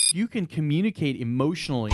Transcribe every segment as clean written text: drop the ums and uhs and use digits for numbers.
you can communicate emotionally.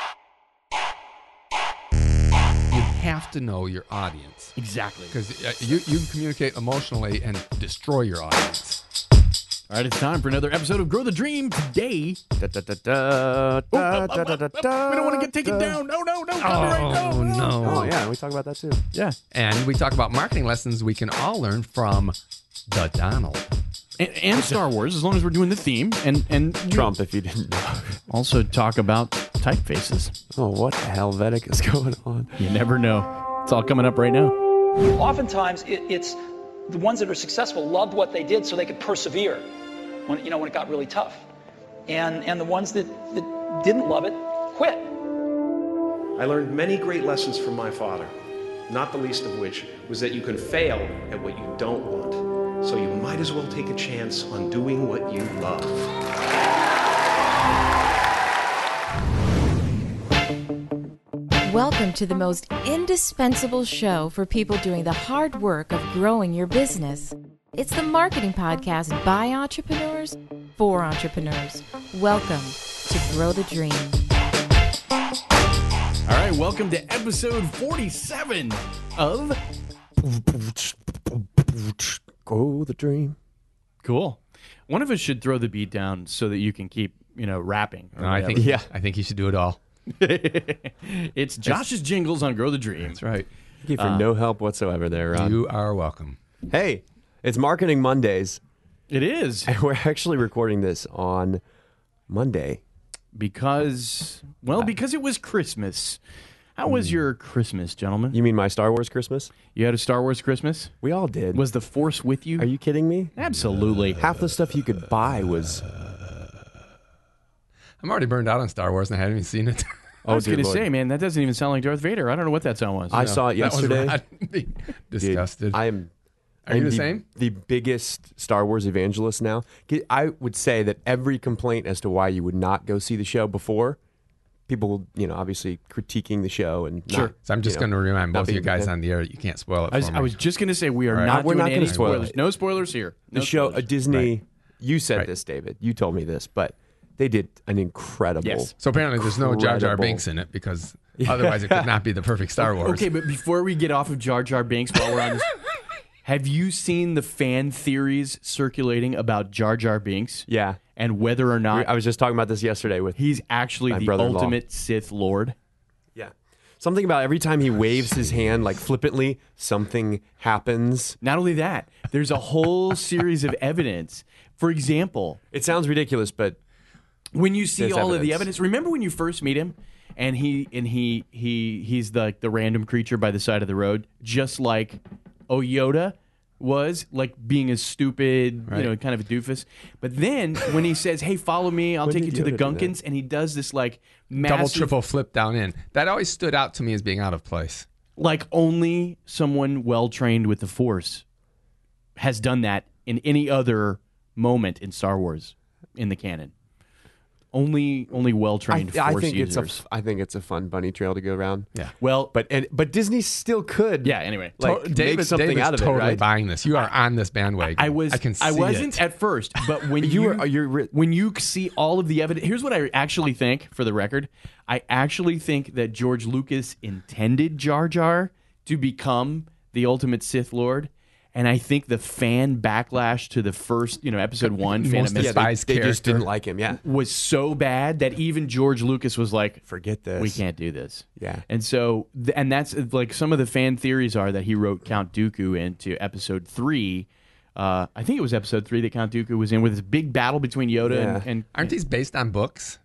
You have to know your audience. Exactly. Because you can communicate emotionally and destroy your audience. All right, it's time for another episode of Grow the Dream. Today, we don't want to get taken down. No, copyright, no. Oh, yeah, we talk about that too. Yeah. And we talk about marketing lessons we can all learn from the Donald. And Star Wars, as long as we're doing the theme. And Trump, if you didn't know. also talk about typefaces. Oh, what the Helvetic is going on? You never know. It's all coming up right now. Oftentimes, it's the ones that are successful loved what they did so they could persevere when it got really tough. And the ones that didn't love it quit. I learned many great lessons from my father, not the least of which was that you can fail at what you don't want. So you might as well take a chance on doing what you love. Welcome to the most indispensable show for people doing the hard work of growing your business. It's the marketing podcast by entrepreneurs for entrepreneurs. Welcome to Grow the Dream. All right, welcome to episode 47 of Grow the Dream. Cool. One of us should throw the beat down so that you can keep, rapping. or No, I whatever. think you should do it all. It's Josh's jingles on Grow the Dream. That's right. Thank you for no help whatsoever there, Ron. You are welcome. Hey, it's Marketing Mondays, It is and we're actually recording this on Monday. because it was Christmas. How was your Christmas, gentlemen? You mean my Star Wars Christmas? You had a Star Wars Christmas? We all did. Was the Force with you? Are you kidding me? Absolutely. Half the stuff you could buy was... I'm already burned out on Star Wars and I haven't even seen it. I was dear going to Lord. say, man, that doesn't even sound like Darth Vader. I don't know what that sound was. I saw it yesterday. That was Rod. Dude, Disgusted. Are you the same? The biggest Star Wars evangelist now. I would say that every complaint as to why you would not go see the show before, people, obviously critiquing the show and Sure. not, So I'm just going to remind not both of you being guys fan. on the air that you can't spoil it for me. I was just going to say we are Right. not We're doing not any gonna spoil spoilers. it. No spoilers here. No the show, spoilers. Disney. Right. You said Right. this, David. You told me this, but they did an incredible. Yes. So apparently there's no Jar Jar Incredible. Binks in it because otherwise it could not be the perfect Star Wars. Okay, but before we get off of Jar Jar Binks while we're on this, have you seen the fan theories circulating about Jar Jar Binks Yeah. and whether or not I was just talking about this yesterday with. he's actually My the brother-in-law. ultimate Sith Lord? Yeah. Something about every time he waves his hand like flippantly, something happens. Not only that, there's a whole series of evidence. For example, It sounds ridiculous, but when you see There's all of the evidence. evidence, remember when you first meet him and he's the random creature by the side of the road, just like Yoda was, like being a stupid, Right. kind of a doofus. But then when he says, "Hey, follow me, I'll When take you did to the Yoda do that? Gunkins," and he does this like massive, Double, triple flip down in. That always stood out to me as being out of place. like only someone well trained with the Force has done that in any other moment in Star Wars in the canon. Only well trained I Force think users. I think it's a fun bunny trail to go around. Yeah. Well, But Disney still could. yeah. Anyway, Like, make something David's out of it, totally right? buying this. You are on this bandwagon. I can see I wasn't it. at first, but when You're when you see all of the evidence, here's what I actually think. For the record, I actually think that George Lucas intended Jar Jar to become the ultimate Sith Lord, and I think the fan backlash to the first, episode 1, Phantom Most Menace, despised they just character. didn't like him. Yeah. was so bad that even George Lucas was like, Forget this. we can't do this. Yeah. And so, and that's like some of the fan theories are that he wrote Count Dooku into episode 3. I think it was episode 3 that Count Dooku was in with this big battle between Yoda Yeah. and Aren't these based on books?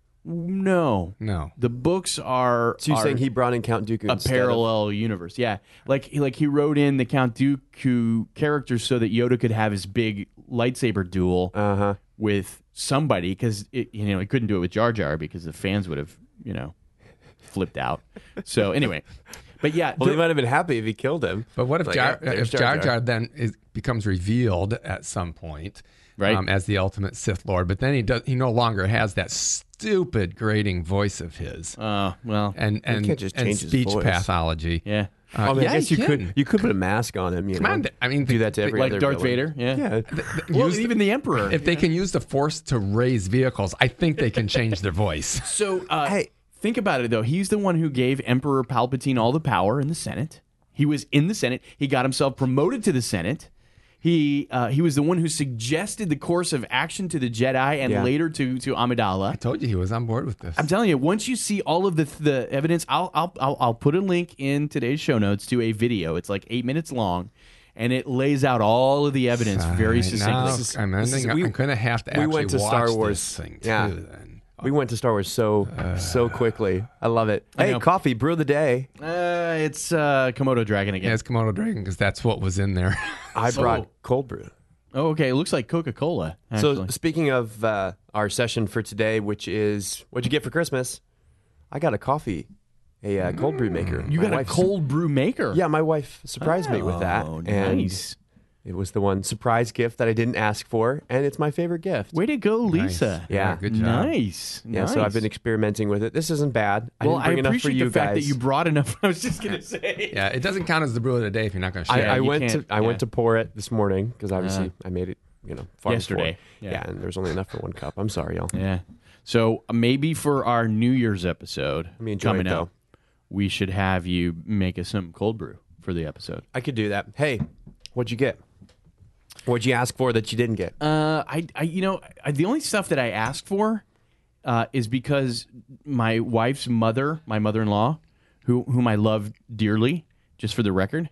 no. No. The books are, So you're saying he brought in Count Dooku a instead parallel universe. Yeah. Like he wrote in the Count Dooku characters so that Yoda could have his big lightsaber duel Uh-huh. with somebody because he couldn't do it with Jar Jar because the fans would have flipped out. So anyway, but yeah, Well, he might have been happy if he killed him. But what if Like, Jar, yeah, there's if Jar Jar then becomes revealed at some point, Right. as the ultimate Sith Lord? But then he no longer has that stupid grating voice of his well, and can't just and change his speech voice. pathology. yeah. I yeah, guess you you can. could put a mask on him. Come on, I mean, do that to every Like other Darth villain. Vader? Yeah. Yeah. Well, even the Emperor. If they can use the Force to raise vehicles, I think they can change their voice. So, Hey. think about it, though. He's the one who gave Emperor Palpatine all the power in the Senate. He was in the Senate. He got himself promoted to the Senate. He was the one who suggested the course of action to the Jedi and Yeah. later to Amidala. I told you he was on board with this. I'm telling you, once you see all of the evidence, I'll put a link in today's show notes to a video. It's like 8 minutes long, and it lays out all of the evidence very succinctly. I'm going to have to we actually went to watch Star Wars. this thing, too, Yeah. then. We went to Star Wars so quickly. I love it. I Hey, know. coffee, brew of the day. It's Komodo Dragon again. Yeah, it's Komodo Dragon because that's what was in there. I So- brought cold brew. Oh, okay. It looks like Coca-Cola. So Actually. speaking of our session for today, which is what'd you get for Christmas? I got a coffee, a cold brew maker. You My got a wife- cold brew maker. Yeah, my wife surprised me with that, Oh, and nice. it was the one surprise gift that I didn't ask for, and it's my favorite gift. Way to go, Lisa. Yeah. good job. Nice. Yeah, so I've been experimenting with it. This isn't bad. I Well, didn't I bring enough for appreciate you the fact guys. that you brought enough. I was just gonna say. Yeah, it doesn't count as the brew of the day if you're not going to share. Yeah, I you went to can't- I yeah. went to pour it this morning because obviously I made it, far Yesterday. before. Yeah. And there's only enough for one cup. I'm sorry, y'all. Yeah. So maybe for our New Year's episode me enjoy coming it, though. up, we should have you make us some cold brew for the episode. I could do that. Hey, what'd you get? What'd you ask for that you didn't get? The only stuff that I asked for is because my wife's mother, my mother-in-law, whom I love dearly, just for the record,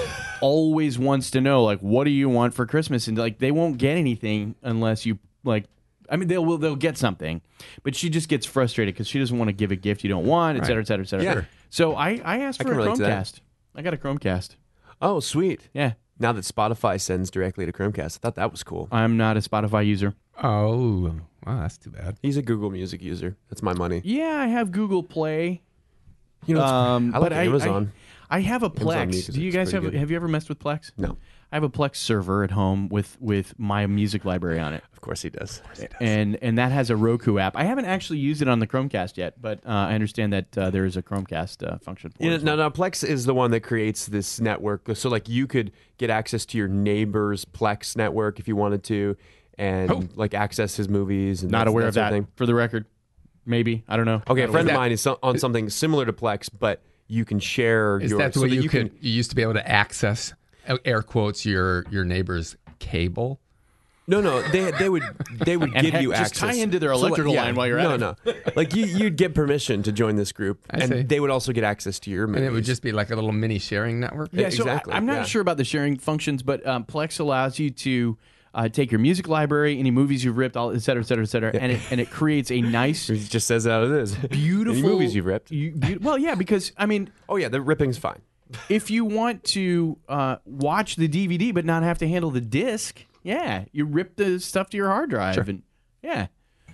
always wants to know, like, what do you want for Christmas? And like, they won't get anything unless you like. I mean, they'll get something, but she just gets frustrated because she doesn't want to give a gift you don't want, et cetera, et cetera, et cetera. Yeah. So I asked I for can a relate to that. Chromecast. I got a Chromecast. Oh, sweet. Yeah, Now that Spotify sends directly to Chromecast, I thought that was cool. I'm not a Spotify user. Oh, wow, that's too bad. He's a Google Music user. That's my money. Yeah, I have Google Play. You know, I I like Amazon. I have a Amazon Plex. Music Do you is guys pretty have? good. Have you ever messed with Plex? No. I have a Plex server at home with my music library on it, Of course he does. and that has a Roku app. I haven't actually used it on the Chromecast yet, but I understand that there is a Chromecast function for it. as well. No, Plex is the one that creates this network. So, like, you could get access to your neighbor's Plex network if you wanted to, and like access his movies. And Not aware of sort that. thing. For the record, maybe I don't know. Okay, a friend of that- mine is on something similar to Plex, but you can share Is your. that the so way that you can? you used to be able to access, air quotes, your neighbor's cable? No, they would And give heck, you just access. tie into their So, like, electrical line while you're at it. No, like you'd get permission to join this group, I see. and they would also get access to your movies. And it would just be like a little mini sharing network? Yeah, so exactly, I'm not yeah. sure about the sharing functions, but Plex allows you to take your music library, any movies you've ripped, all, et cetera, et cetera, et cetera, and it creates a nice, It just says how it is. beautiful Any movies you've ripped. Well, yeah, because I mean, Oh yeah, the ripping's fine. if you want to watch the DVD but not have to handle the disc, yeah, you rip the stuff to your hard drive, and yeah,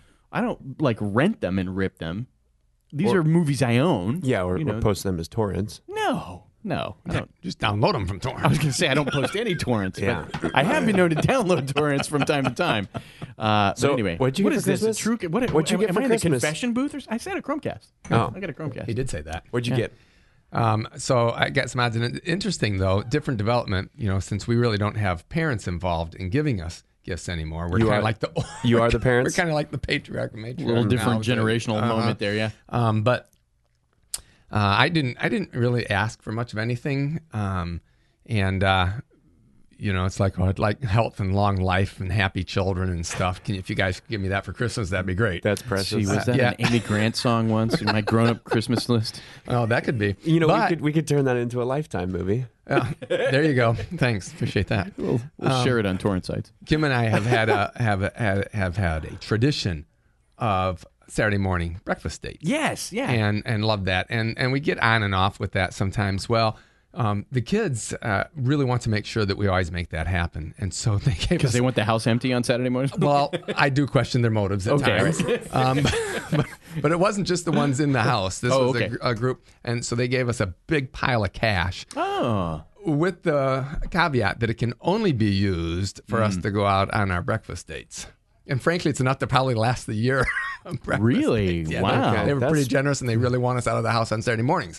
I don't like rent them and rip them. These are movies I own. Yeah, or, you know. or post them as torrents. No, I don't. Just download them from I torrent. was going to say I don't post any torrents, Yeah. but I have been known to download torrents from time to time. But So, anyway, what'd you what get is for this? A Christmas? true? What'd you get am for I in Christmas? the confession booth? I said a Chromecast. Oh. I got a Chromecast. He did say that. What'd you get? So I got some odds. And interesting, though, different development, since we really don't have parents involved in giving us gifts anymore. We're You kind are- of like the you are the parents? We're kind of like the patriarch and matriarch. A little different now. generational moment there, yeah. But I didn't really ask for much of anything. It's like, I'd like health and long life and happy children and stuff. If you guys could give me that for Christmas, that'd be great. That's precious. Gee, was that yeah. an Amy Grant song once in my grown-up Christmas list? Oh, that could be. we could turn that into a Lifetime movie. There you go. Thanks, appreciate that. We'll share it on torrent sites. Kim and I have had a tradition of Saturday morning breakfast dates. Yes, yeah. and love that. And we get on and off with that sometimes. Well, the kids really want to make sure that we always make that happen, and so they gave Because us. they want the house empty on Saturday mornings? Well, I do question their motives at Okay, times. But it wasn't just the ones in the house. This was okay. a group, and so they gave us a big pile of cash. Oh. With the caveat that it can only be used for us to go out on our breakfast dates. And frankly, it's enough to probably last the year. Of breakfast Really? dates. Yeah, Wow. They were That's- pretty generous, and they really want us out of the house on Saturday mornings.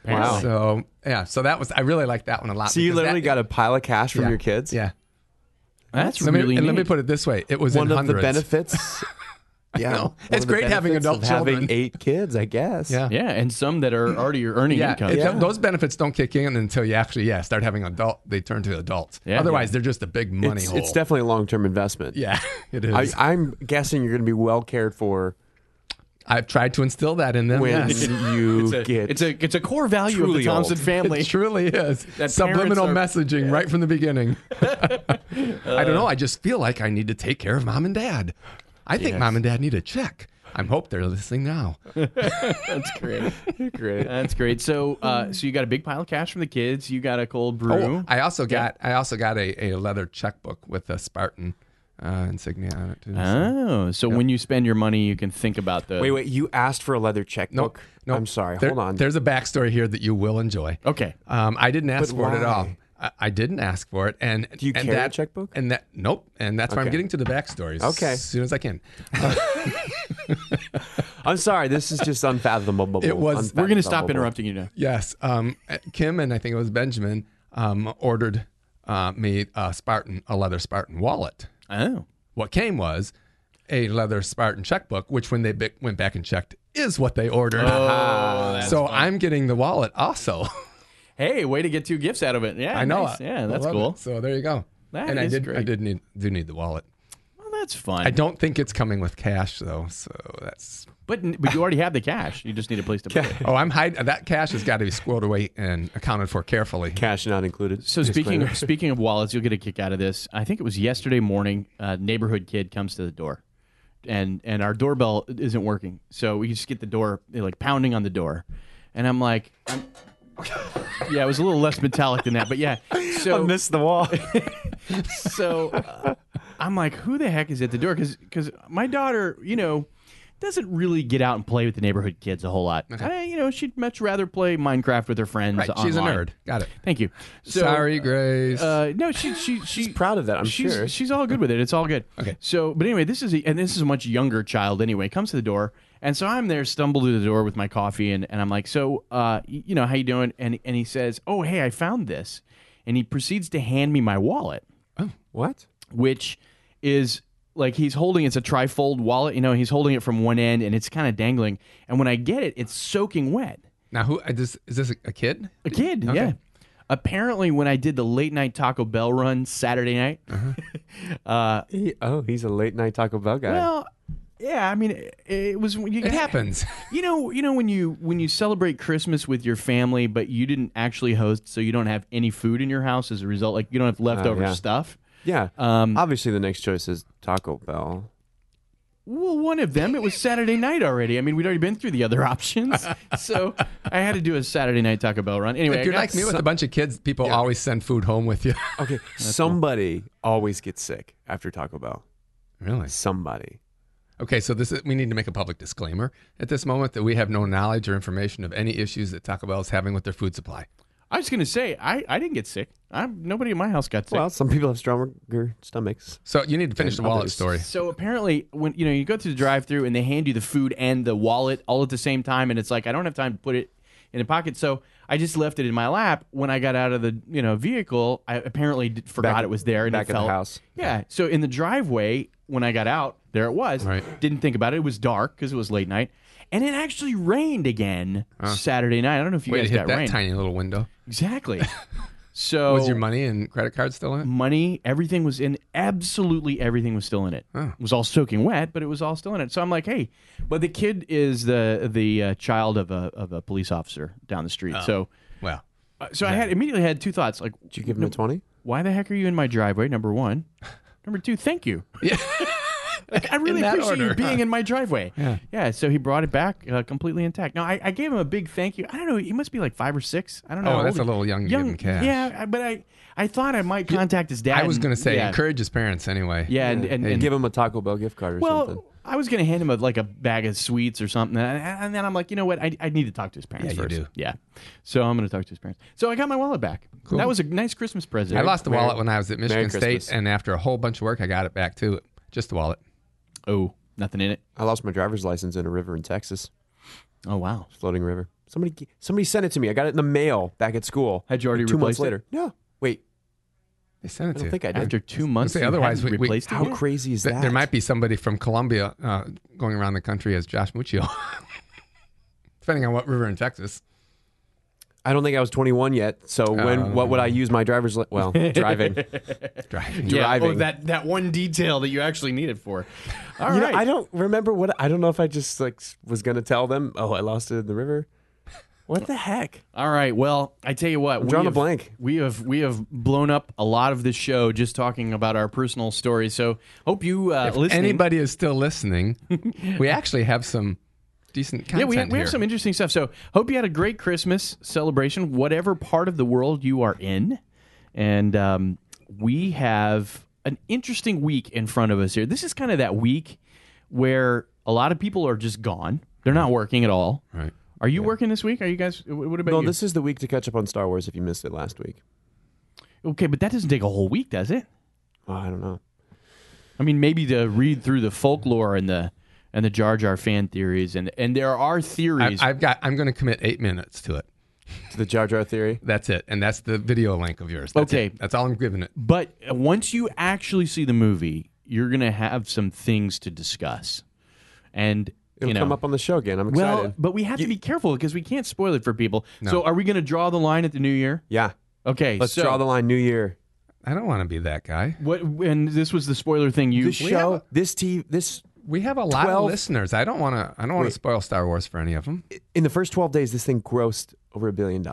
Apparently. So that was, I really like that one a lot. So you because literally that- got a pile of cash from your kids? Yeah. That's Let me, really and neat. let me put it this way. It was One in of hundreds. the benefits. Yeah. No, One it's of the great having benefits adult of having children. 8 kids, I guess. Yeah. Yeah, and some that are already earning Yeah, income. those benefits don't kick in until you actually start having they turn to adults. Yeah. Otherwise, they're just a big money hole. It's definitely a long-term investment. Yeah, it is. I'm guessing you're going to be well cared for I've tried to instill that in them. when yes. you get. It's a core value of the truly Thompson old. family. It truly is. That Subliminal parents are- messaging right from the beginning. I don't know. I just feel like I need to take care of mom and dad. I think Yes. mom and dad need a check. I hope they're listening now. That's great. Great. That's great. So, so you got a big pile of cash from the kids. You got a cold brew. Oh, I also got a leather checkbook with a Spartan insignia on it too. So when you spend your money, you can think about the. Wait. You asked for a leather checkbook? No, I'm sorry. There- Hold on. There's a backstory here that you will enjoy. Okay. I didn't ask But for it at all. why? I didn't ask for it. And Do you and carry a that, checkbook? And that nope. And that's why I'm Okay. getting to the backstories. Okay. As soon as I can. I'm sorry. This is just unfathomable. It was- We're going to stop Unfathomable. interrupting you now. Yes. Kim and I think it was Benjamin ordered me a leather Spartan wallet. Oh. What came was a leather Spartan checkbook, which when they went back and checked is what they ordered. So I'm getting the wallet also. Hey, way to get 2 gifts out of it. Yeah, I know. nice. Yeah, I that's love cool. it. So there you go. That and is I great. do need the wallet. Well, that's fun. I don't think it's coming with cash though. So that's. But you already have the cash. You just need a place to put it. Oh, I'm hiding. That cash has got to be squirreled away and accounted for carefully. Cash not included. So speaking of wallets, you'll get a kick out of this. I think it was yesterday morning. A neighborhood kid comes to the door, and our doorbell isn't working. So we just get the door like pounding on the door, and I'm like, yeah, it was a little less metallic than that, but yeah. So I missed the wall. So I'm like, who the heck is at the door? Because my daughter, doesn't really get out and play with the neighborhood kids a whole lot. She'd much rather play Minecraft with her friends. Right. She's a online. nerd. Got it. Thank you. So, Sorry, Grace. no, she's proud of that, I'm sure. She's all good with it. It's all good. Okay. So, but anyway, this is a much younger child anyway. Comes to the door, and so I'm there, stumble to the door with my coffee, and I'm like, so, how you doing? And he says, oh, hey, I found this, and he proceeds to hand me my wallet, What? which is like it's a trifold wallet. He's holding it from one end, and it's kind of dangling. And when I get it, it's soaking wet. Now, is this a kid? A kid, Okay. yeah. Apparently, when I did the late night Taco Bell run Saturday night, He's a late night Taco Bell guy. well, yeah, I mean, it was. It happens. You know when you celebrate Christmas with your family, but you didn't actually host, so you don't have any food in your house as a result. Like you don't have leftover yeah. stuff. Yeah. Obviously, the next choice is Taco Bell. Well, one of them, it was Saturday night already. I mean, we'd already been through the other options, so I had to do a Saturday night Taco Bell run. Anyway, If you're like me with a bunch of kids, people always send food home with you. Okay. Somebody always gets sick after Taco Bell. Really? Somebody. Okay, so we need to make a public disclaimer at this moment that we have no knowledge or information of any issues that Taco Bell is having with their food supply. I was going to say I didn't get sick. Nobody in my house got sick. Well, some people have stronger stomachs. So you need to finish the And wallet others. story. So apparently, when you go through the drive-through and they hand you the food and the wallet all at the same time, and it's like I don't have time to put it in a pocket, so I just left it in my lap. When I got out of the vehicle, I apparently forgot Back- it was there, and back it at the felt, house. Yeah. So in the driveway, when I got out, there it was. Right. Didn't think about it. It was dark because it was late night, and it actually rained again Saturday night. I don't know if you Way to guys hit got that rain. tiny little window. Exactly. So Was your money and credit card still in? money, everything was in. Absolutely everything was still in it. Oh. It was all soaking wet, but it was all still in it. So I'm like, hey, but the kid is the child of a police officer down the street. So Well, I immediately had 2 thoughts. Like, Did you give him a 20? why the heck are you in my driveway? Number one. Number 2, thank you. yeah. Like, I really In that appreciate you order, being huh? in my driveway. Yeah. So he brought it back completely intact. Now I gave him a big thank you. I don't know. He must be like 5 or 6. I don't know. Oh, that's a little young to give him cash. Yeah, but I thought I might contact his dad. I was going to say, yeah. encourage his parents anyway. Yeah, and Give him a Taco Bell gift card or something. well, I was going to hand him a bag of sweets or something, and then I'm like, you know what? I need to talk to his parents Yeah, you first. do. Yeah, so I'm going to talk to his parents. So I got my wallet back. Cool. That was a nice Christmas present. I lost the wallet when I was at Michigan State, Christmas. and after a whole bunch of work, I got it back too. Just the wallet. Oh, nothing in it. I lost my driver's license in a river in Texas, Oh wow. floating river. Somebody sent it to me. I got it in the mail back at school. Had you already 2 months replaced it? later? No. Wait. They sent it I to don't you. think I did. After 2 months, Say you otherwise, hadn't we- replaced it How yet? crazy is that? There might be somebody from Colombia going around the country as Josh Muccio, depending on what river in Texas. I don't think I was 21 yet. So what would I use my driver's well, driving. Driving. Yeah, driving. that one detail that you actually need it for. All You know, right. I don't remember I don't know if I just was going to tell them, "Oh, I lost it in the river." What the heck? All right. Well, I tell you what, I'm drawing a blank. We have blown up a lot of this show just talking about our personal stories. So hope you If listening. anybody is still listening, we actually have some decent content we have here. some interesting stuff. So hope you had a great Christmas celebration, whatever part of the world you are in, and we have an interesting week in front of us here. This is kind of that week where a lot of people are just gone; they're not working at all. Right. Are you working this week? Are you guys? What about No, you? this is the week to catch up on Star Wars if you missed it last week. Okay, but that doesn't take a whole week, does it? Oh, I don't know. I mean, maybe to read through the folklore and the Jar Jar fan theories, and there are theories. I'm going to commit 8 minutes to it. To the Jar Jar theory. That's it, and that's the video link of yours. That's Okay. it. That's all I'm giving it. But once you actually see the movie, you're going to have some things to discuss, and It'll come up on the show again. I'm excited. Well, but we have to be careful because we can't spoil it for people. So, are we going to draw the line at the new year? Yeah. Okay, Let's so draw the line. New Year. I don't want to be that guy. What? And this was the spoiler thing. This show. This We have a lot 12 of listeners. I don't want to. Wait. spoil Star Wars for any of them. in the first 12 days, this thing grossed over $1 billion.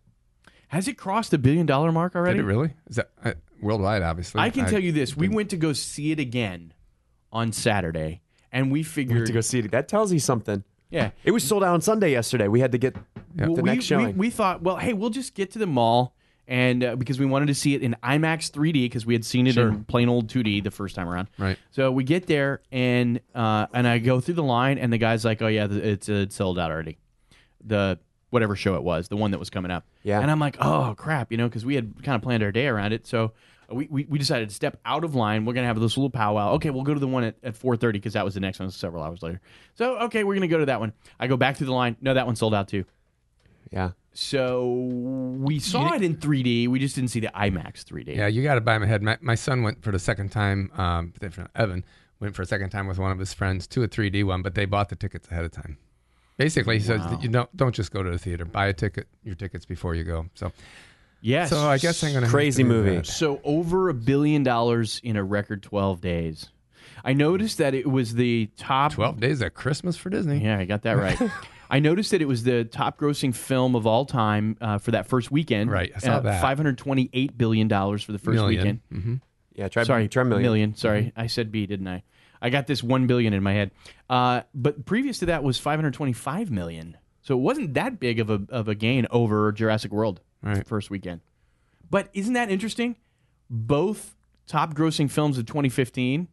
has it crossed the $1 billion mark already? Did it really? Is that worldwide? Obviously, I can tell you this: we went to go see it again on Saturday, and we figured To go see it. That tells you something. yeah. It was sold out on Sunday yesterday. We had to get the next showing. We thought, well, hey, we'll just get to the mall, and because we wanted to see it in IMAX 3D because we had seen it in plain old 2D the first time around. Right. So we get there, and I go through the line, and the guy's like, "Oh yeah, it's sold out already." The whatever show it was, the one that was coming up. Yeah. And I'm like, "Oh crap," because we had kind of planned our day around it. So we decided to step out of line. We're gonna have this little powwow. Okay, we'll go to the one at 4:30 because that was the next one several hours later. So okay, we're gonna go to that one. I go back through the line. No, that one sold out too. Yeah. So we saw it in 3D. We just didn't see the IMAX 3D. Yeah, you got to buy my head. My son went for the second time. Evan went for a second time with one of his friends to a 3D one, but they bought the tickets ahead of time. Basically, he says that you don't just go to the theater. Buy your tickets before you go. So Yes. So I guess I'm going to Crazy movie. So over $1 billion in a record 12 days. I noticed that it was the top 12 days of Christmas for Disney. Yeah, I got that right. I noticed that it was the top grossing film of all time for that first weekend. Right, I saw that. $528 billion for the first weekend. Mm-hmm. Yeah, try million. million. Sorry, I said B, didn't I? I got this 1 billion in my head. But previous to that was 525 million. So it wasn't that big of a gain over Jurassic World first weekend. But isn't that interesting? Both top grossing films of 2015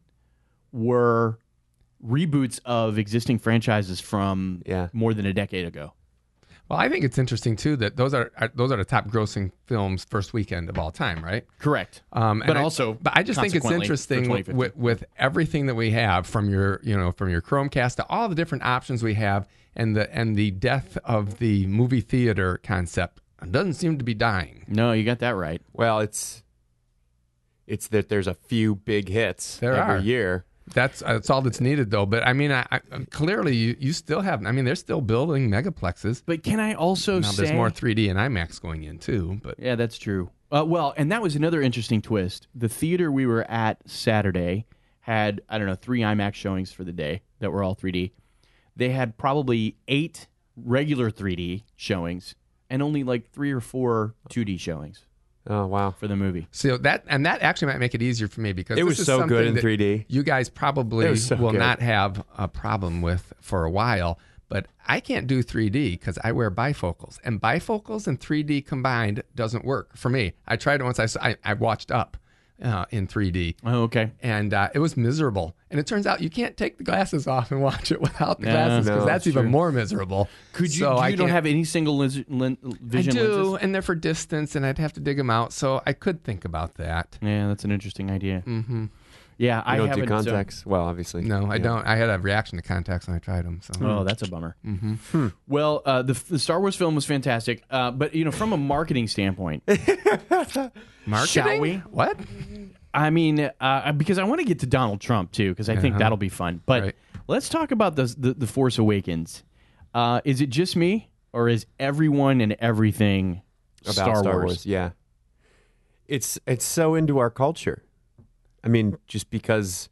were reboots of existing franchises from more than a decade ago. Well, I think it's interesting too that those are the top grossing films first weekend of all time, right? Correct. But I just think it's interesting with everything that we have from your Chromecast to all the different options we have, and the death of the movie theater concept doesn't seem to be dying. No, you got that right. Well, it's that there's a few big hits every year. That's all that's needed, though. But I mean, I clearly you still have. I mean, they're still building megaplexes. But can I also say there's more 3D and IMAX going in too? But yeah, that's true. Well, and that was another interesting twist. The theater we were at Saturday had 3 IMAX showings for the day that were all 3D. They had probably 8 regular 3D showings and only like 3 or 4 2D showings. Oh wow! For the movie, so that actually might make it easier for me because it was so good in 3D. You guys probably will not have a problem with for a while, but I can't do 3D because I wear bifocals, and bifocals and 3D combined doesn't work for me. I tried it once. I watched Up in 3D. Oh, okay. And it was miserable. And it turns out you can't take the glasses off and watch it without the glasses because that's even more miserable. Could you? You don't have any single vision lenses? I do, and they're for distance, and I'd have to dig them out. So I could think about that. Yeah, that's an interesting idea. Mm-hmm. Yeah, I don't haven't. do contacts. Well, obviously. No, I don't. I had a reaction to contacts when I tried them. So. Oh, that's a bummer. Mm-hmm. Well, the Star Wars film was fantastic, but from a marketing standpoint, Marketing? shall we? What? I mean, because I want to get to Donald Trump too, because I think that'll be fun. But Right. let's talk about the Force Awakens. Is it just me, or is everyone and everything About Star Wars? Yeah, it's so into our culture. I mean, just because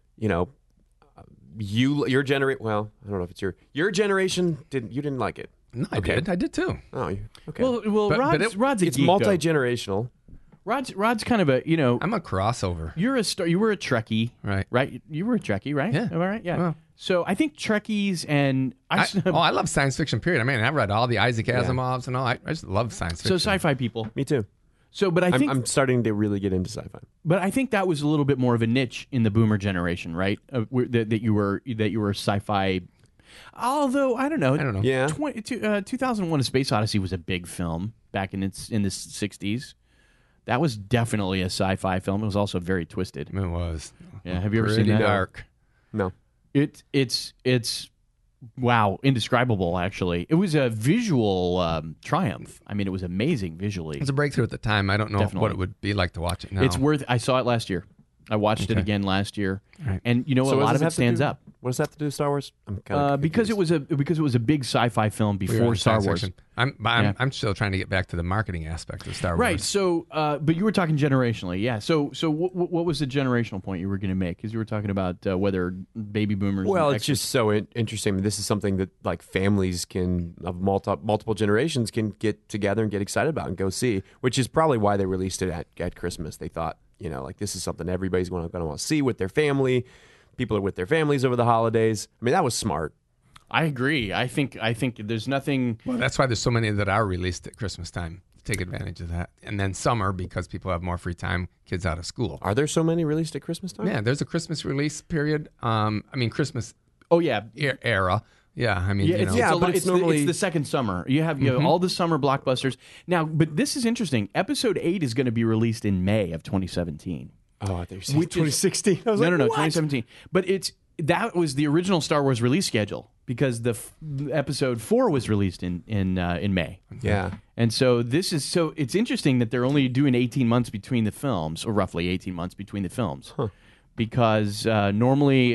your generation. Well, I don't know if it's your generation didn't like it. No, I did. I did too. Oh, okay. Well, But Rod's a it's geek, though. multi-generational. Rod's kind of a I'm a crossover. you were a Trekkie, Right. Right? You were a Trekkie, right? Yeah. Am I right? Yeah. Well. So I think Trekkies and I love science fiction. Period. I mean, I read all the Isaac Asimovs and all. I just love science so fiction. sci-fi people. Me too. So, but I think I'm starting to really get into sci-fi. But I think that was a little bit more of a niche in the Boomer generation, right? That you were sci-fi. Although I don't know. Yeah. 2001: A Space Odyssey was a big film back in the 60s. That was definitely a sci-fi film. It was also very twisted. It was. Yeah. Have you ever Pretty seen that? dark. No. It's wow, indescribable. Actually, it was a visual triumph. I mean, it was amazing visually. It was a breakthrough at the time. I don't know Definitely. what it would be like to watch it now. It's worth. I saw it last year. I watched it again last year, Right. and a So what lot does of that it stands up. What does that have to do with Star Wars? I'm kind of Because it was a big sci-fi film We were before on Star science Wars. fiction. I'm still trying to get back to the marketing aspect of Star Wars. Right. So, but you were talking generationally, yeah. So what was the generational point you were going to make? Because you were talking about whether baby boomers. Well, and it's just so interesting. This is something that like families of multiple generations can get together and get excited about and go see, which is probably why they released it at Christmas. They thought, like this is something everybody's going to want to see with their family. People are with their families over the holidays. I mean, that was smart. I agree. I think there's nothing. Well, that's why there's so many that are released at Christmas time. Take advantage of that. And then summer, because people have more free time, kids out of school. Are there so many released at Christmas time? Yeah, there's a Christmas release period. Christmas Oh yeah. era. Yeah, I mean, Yeah, you know. Yeah, but it's it's normally- the second summer. You have all the summer blockbusters now. But this is interesting. Episode 8 is going to be released in May of 2017. Oh, I thought you said Which is- 2016. I was No, like, no, what? 2017. But that was the original Star Wars release schedule because episode 4 was released in May. Yeah. And so it's interesting that they're only doing 18 months between the films, or roughly 18 months between the films. Because normally,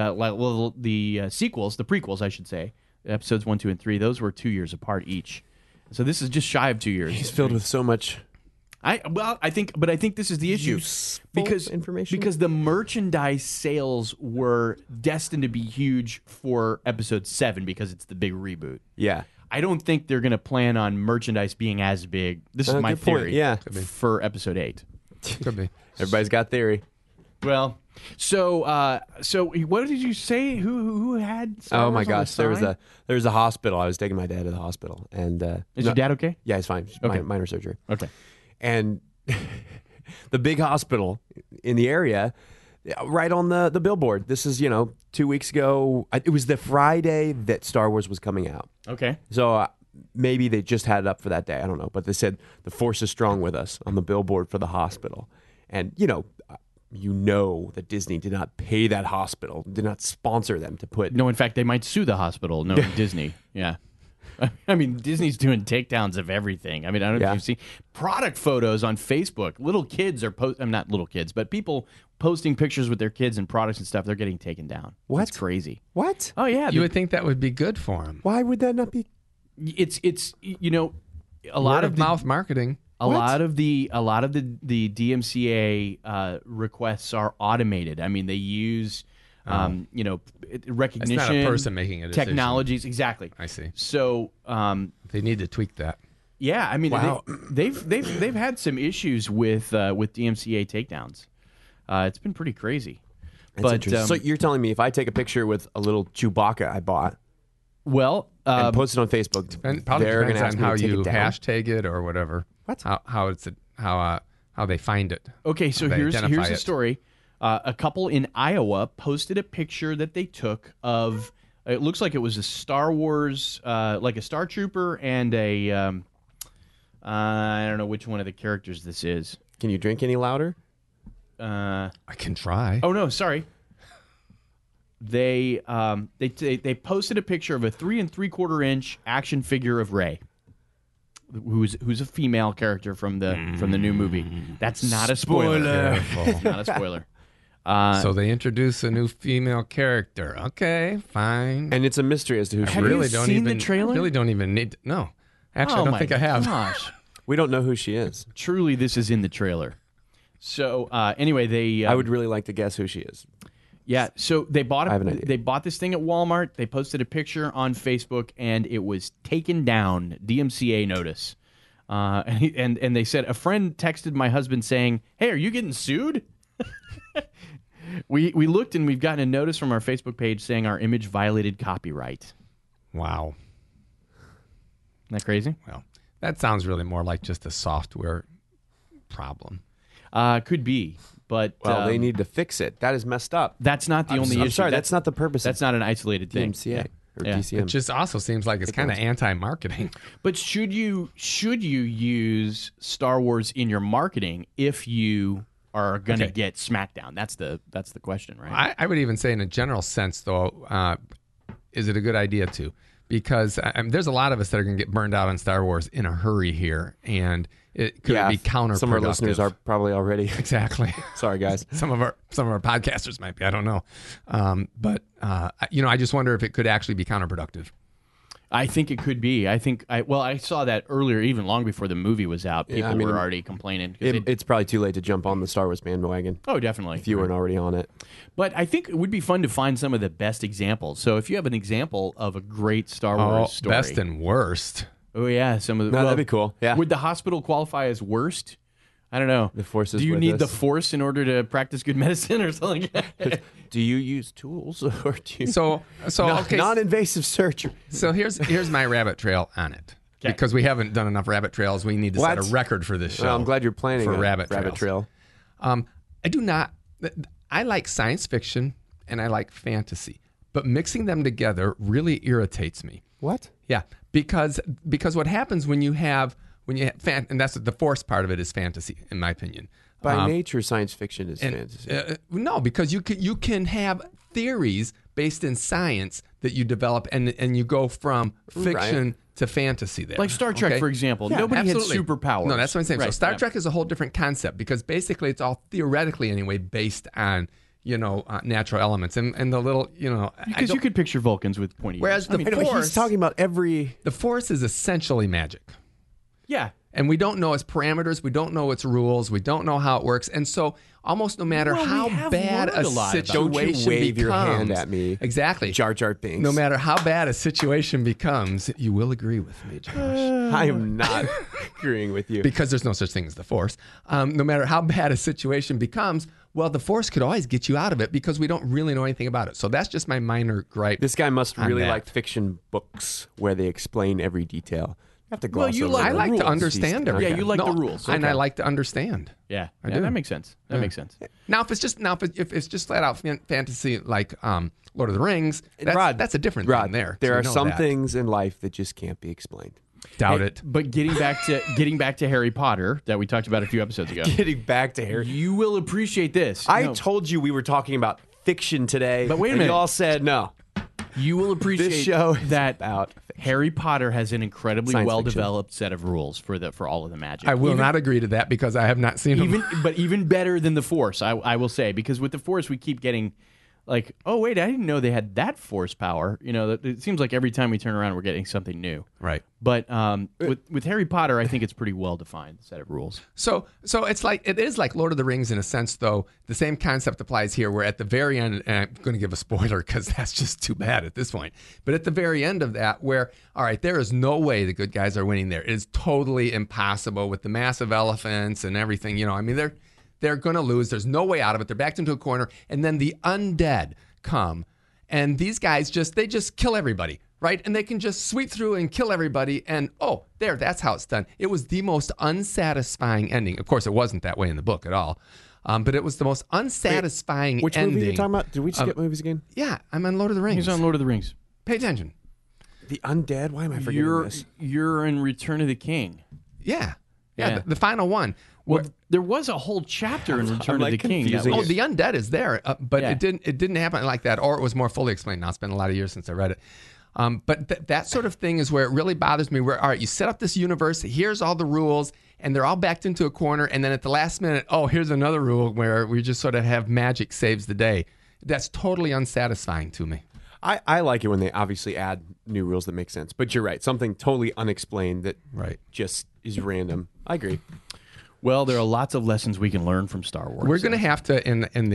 the sequels, the prequels, I should say, episodes 1, 2, and 3, those were 2 years apart each. So this is just shy of 2 years. He's filled with so much I think this is the issue useful information. because the merchandise sales were destined to be huge for episode 7 because it's the big reboot. Yeah. I don't think they're going to plan on merchandise being as big. This is my good point. theory. Yeah. For episode 8. Could be. Everybody's got theory. Well, so what did you say? Who had? Star Oh my Wars on the gosh, there sign? was a hospital. I was taking my dad to the hospital, and Is your dad okay? Yeah, he's fine. Okay. Minor surgery. Okay. And the big hospital in the area, right on the billboard. This is 2 weeks ago. It was the Friday that Star Wars was coming out. Okay. So maybe they just had it up for that day. I don't know, but they said the Force is strong with us on the billboard for the hospital, and that Disney did not pay that hospital, did not sponsor them to put. No, in fact, they might sue the hospital. No, Disney. Yeah. I mean, Disney's doing takedowns of everything. I mean, I don't know if you've seen product photos on Facebook. Little kids are not little kids, but people posting pictures with their kids and products and stuff. They're getting taken down. What? It's crazy. What? Oh yeah. You would think that would be good for them. Why would that not be? It's a lot Word of of mouth marketing. A lot of the DMCA requests are automated. I mean, they use recognition. It's not a person making a decision. Technologies, exactly. I see. So They need to tweak that. yeah, I mean, Wow. they've had some issues with DMCA takedowns. It's been pretty crazy. That's interesting. So you're telling me if I take a picture with a little Chewbacca I bought well, and post it on Facebook, And probably they're going depends to on ask me how to take you it down? hashtag it or whatever. What? How they find it. okay, so They here's identify the it. story. A couple in Iowa posted a picture that they took of. It looks like it was a Star Wars, like a Star Trooper and a. I don't know which one of the characters this is. Can you drink any louder? I can try. Oh no, sorry. They posted a picture of a 3 3/4 inch action figure of Rey, who's a female character from the new movie. That's not a spoiler. Not a spoiler. So they introduce a new female character. Okay, fine. And it's a mystery as to who she Have is. you seen the trailer? Really don't even need to. No. Actually, I don't think I have. Gosh. We don't know who she is. Truly, this is in the trailer. So anyway, they. I would really like to guess who she is. Yeah, so they bought I have an idea. They bought this thing at Walmart. They posted a picture on Facebook, and it was taken down. DMCA notice. And they said a friend texted my husband saying, "Hey, are you getting sued?" We looked, and we've gotten a notice from our Facebook page saying our image violated copyright. Wow. Isn't that crazy? Well, that sounds really more like just a software problem. Could be, but Well, they need to fix it. That is messed up. that's not the only issue. I'm sorry, that's not the purpose That's of not an isolated thing. DMCA or Yeah. DCM. It just also seems like it's kind of anti-marketing. But should you use Star Wars in your marketing if you are going to Okay. get SmackDown? That's the question, right? I would even say in a general sense, though, is it a good idea to? Because there's a lot of us that are going to get burned out on Star Wars in a hurry here, and it could be counterproductive. Some of our listeners are probably already. Exactly. Sorry, guys. Some of our podcasters might be. I don't know, but I just wonder if it could actually be counterproductive. I think it could be. I saw that earlier, even long before the movie was out. People were already complaining. 'Cause It's probably too late to jump on the Star Wars bandwagon oh, definitely. if you weren't already on it. But I think it would be fun to find some of the best examples. So if you have an example of a great Star Wars story. Best and worst. Oh, yeah. Some of the, No, that'd be cool. Yeah. Would the hospital qualify as worst? I don't know. The Force is Do you with need us. the Force in order to practice good medicine or something? Do you use tools or do you? So okay. Non-invasive surgery. So here's my rabbit trail on it. Okay. Because we haven't done enough rabbit trails, we need to set What? a record for this show. Well, I'm glad you're planning for a rabbit trail. I do not. I like science fiction and I like fantasy, but mixing them together really irritates me. What? Yeah, because what happens when you have and that's the Force part of it is fantasy, in my opinion. By nature, science fiction is fantasy. No, because you can have theories based in science that you develop, and you go from fiction to fantasy there. Like Star Trek, for example. Yeah, Nobody absolutely. had superpowers. No, that's what I'm saying. So Right, Star yeah. Trek is a whole different concept because basically it's all theoretically anyway based on natural elements and the little Because you could picture Vulcans with pointy Whereas ears. the I mean, Force, He's talking about every. the Force is essentially magic. yeah. And we don't know its parameters. We don't know its rules. We don't know how it works. And so, almost no matter Well, we how have bad learned a a lot about it. situation Don't you wave becomes, your hand at me. Exactly. Jar Jar Binks. No matter how bad a situation becomes, you will agree with me, Josh. I am not agreeing with you. Because there's no such thing as the Force. No matter how bad a situation becomes, well, the Force could always get you out of it because we don't really know anything about it. So that's just my minor gripe. This guy must on really that. like fiction books where they explain every detail. You have to gloss you over like I the like rules. to understand everything. Yeah, you like No, the rules. And Okay. I like to understand. Yeah. I Yeah, do. that makes sense. That makes sense. Now, if it's just flat out fantasy like Lord of the Rings, that's a different Rod, thing there. There So are you know some that. things in life that just can't be explained. Doubt Hey, it. But getting back to Harry Potter that we talked about a few episodes ago, Getting back to Harry. you will appreciate this. I No, told you we were talking about fiction today. But wait a and minute. You all said no. you will appreciate This show is that about fiction. Harry Potter has an incredibly Science well-developed set of rules for all of the magic. I will not agree to that because I have not seen them. even better than the Force, I will say, because with the Force we keep getting like, oh wait, I didn't know they had that Force power. It seems like every time we turn around we're getting something new. Right. But with Harry Potter, I think it's pretty well defined set of rules. So it is like Lord of the Rings in a sense, though. The same concept applies here, where at the very end, and I'm going to give a spoiler because that's just too bad at this point. But at the very end of that, where all right, there is no way the good guys are winning there. It is totally impossible with the massive elephants and everything. I mean, they're going to lose. There's no way out of it. They're backed into a corner, and then the undead come, and these guys they just kill everybody. Right? And they can just sweep through and kill everybody. And, that's how it's done. It was the most unsatisfying ending. Of course, it wasn't that way in the book at all. But it was the most unsatisfying Which ending. movie are you talking about? Did we skip movies again? Yeah, I'm on Lord of the Rings. He's on Lord of the Rings. Pay attention. The Undead? Why am I forgetting this? You're in Return of the King. Yeah. Yeah. The final one. Well, there was a whole chapter in Return of the King. confusing Oh, the undead is there, but Yeah. it didn't happen like that, or it was more fully explained. Now it's been a lot of years since I read it. But that sort of thing is where it really bothers me. Where all right, you set up this universe, here's all the rules, and they're all backed into a corner, and then at the last minute, oh, here's another rule where we just sort of have magic saves the day. That's totally unsatisfying to me. I like it when they obviously add new rules that make sense. But you're right, something totally unexplained that just is random. I agree. Well, there are lots of lessons we can learn from Star Wars. We're going to have to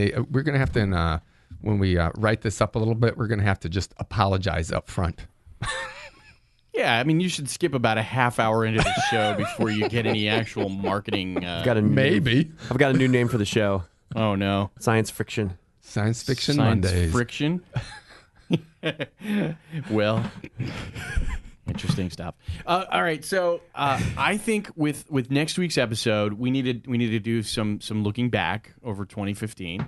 when we write this up a little bit, we're going to have to just apologize up front. Yeah, I mean, you should skip about a half hour into the show before you get any actual marketing. I've got a new name for the show. Oh no, Science Friction. Science Fiction Science Mondays. Friction. Well, interesting stuff. All right, so I think with next week's episode, we need to do some looking back over 2015.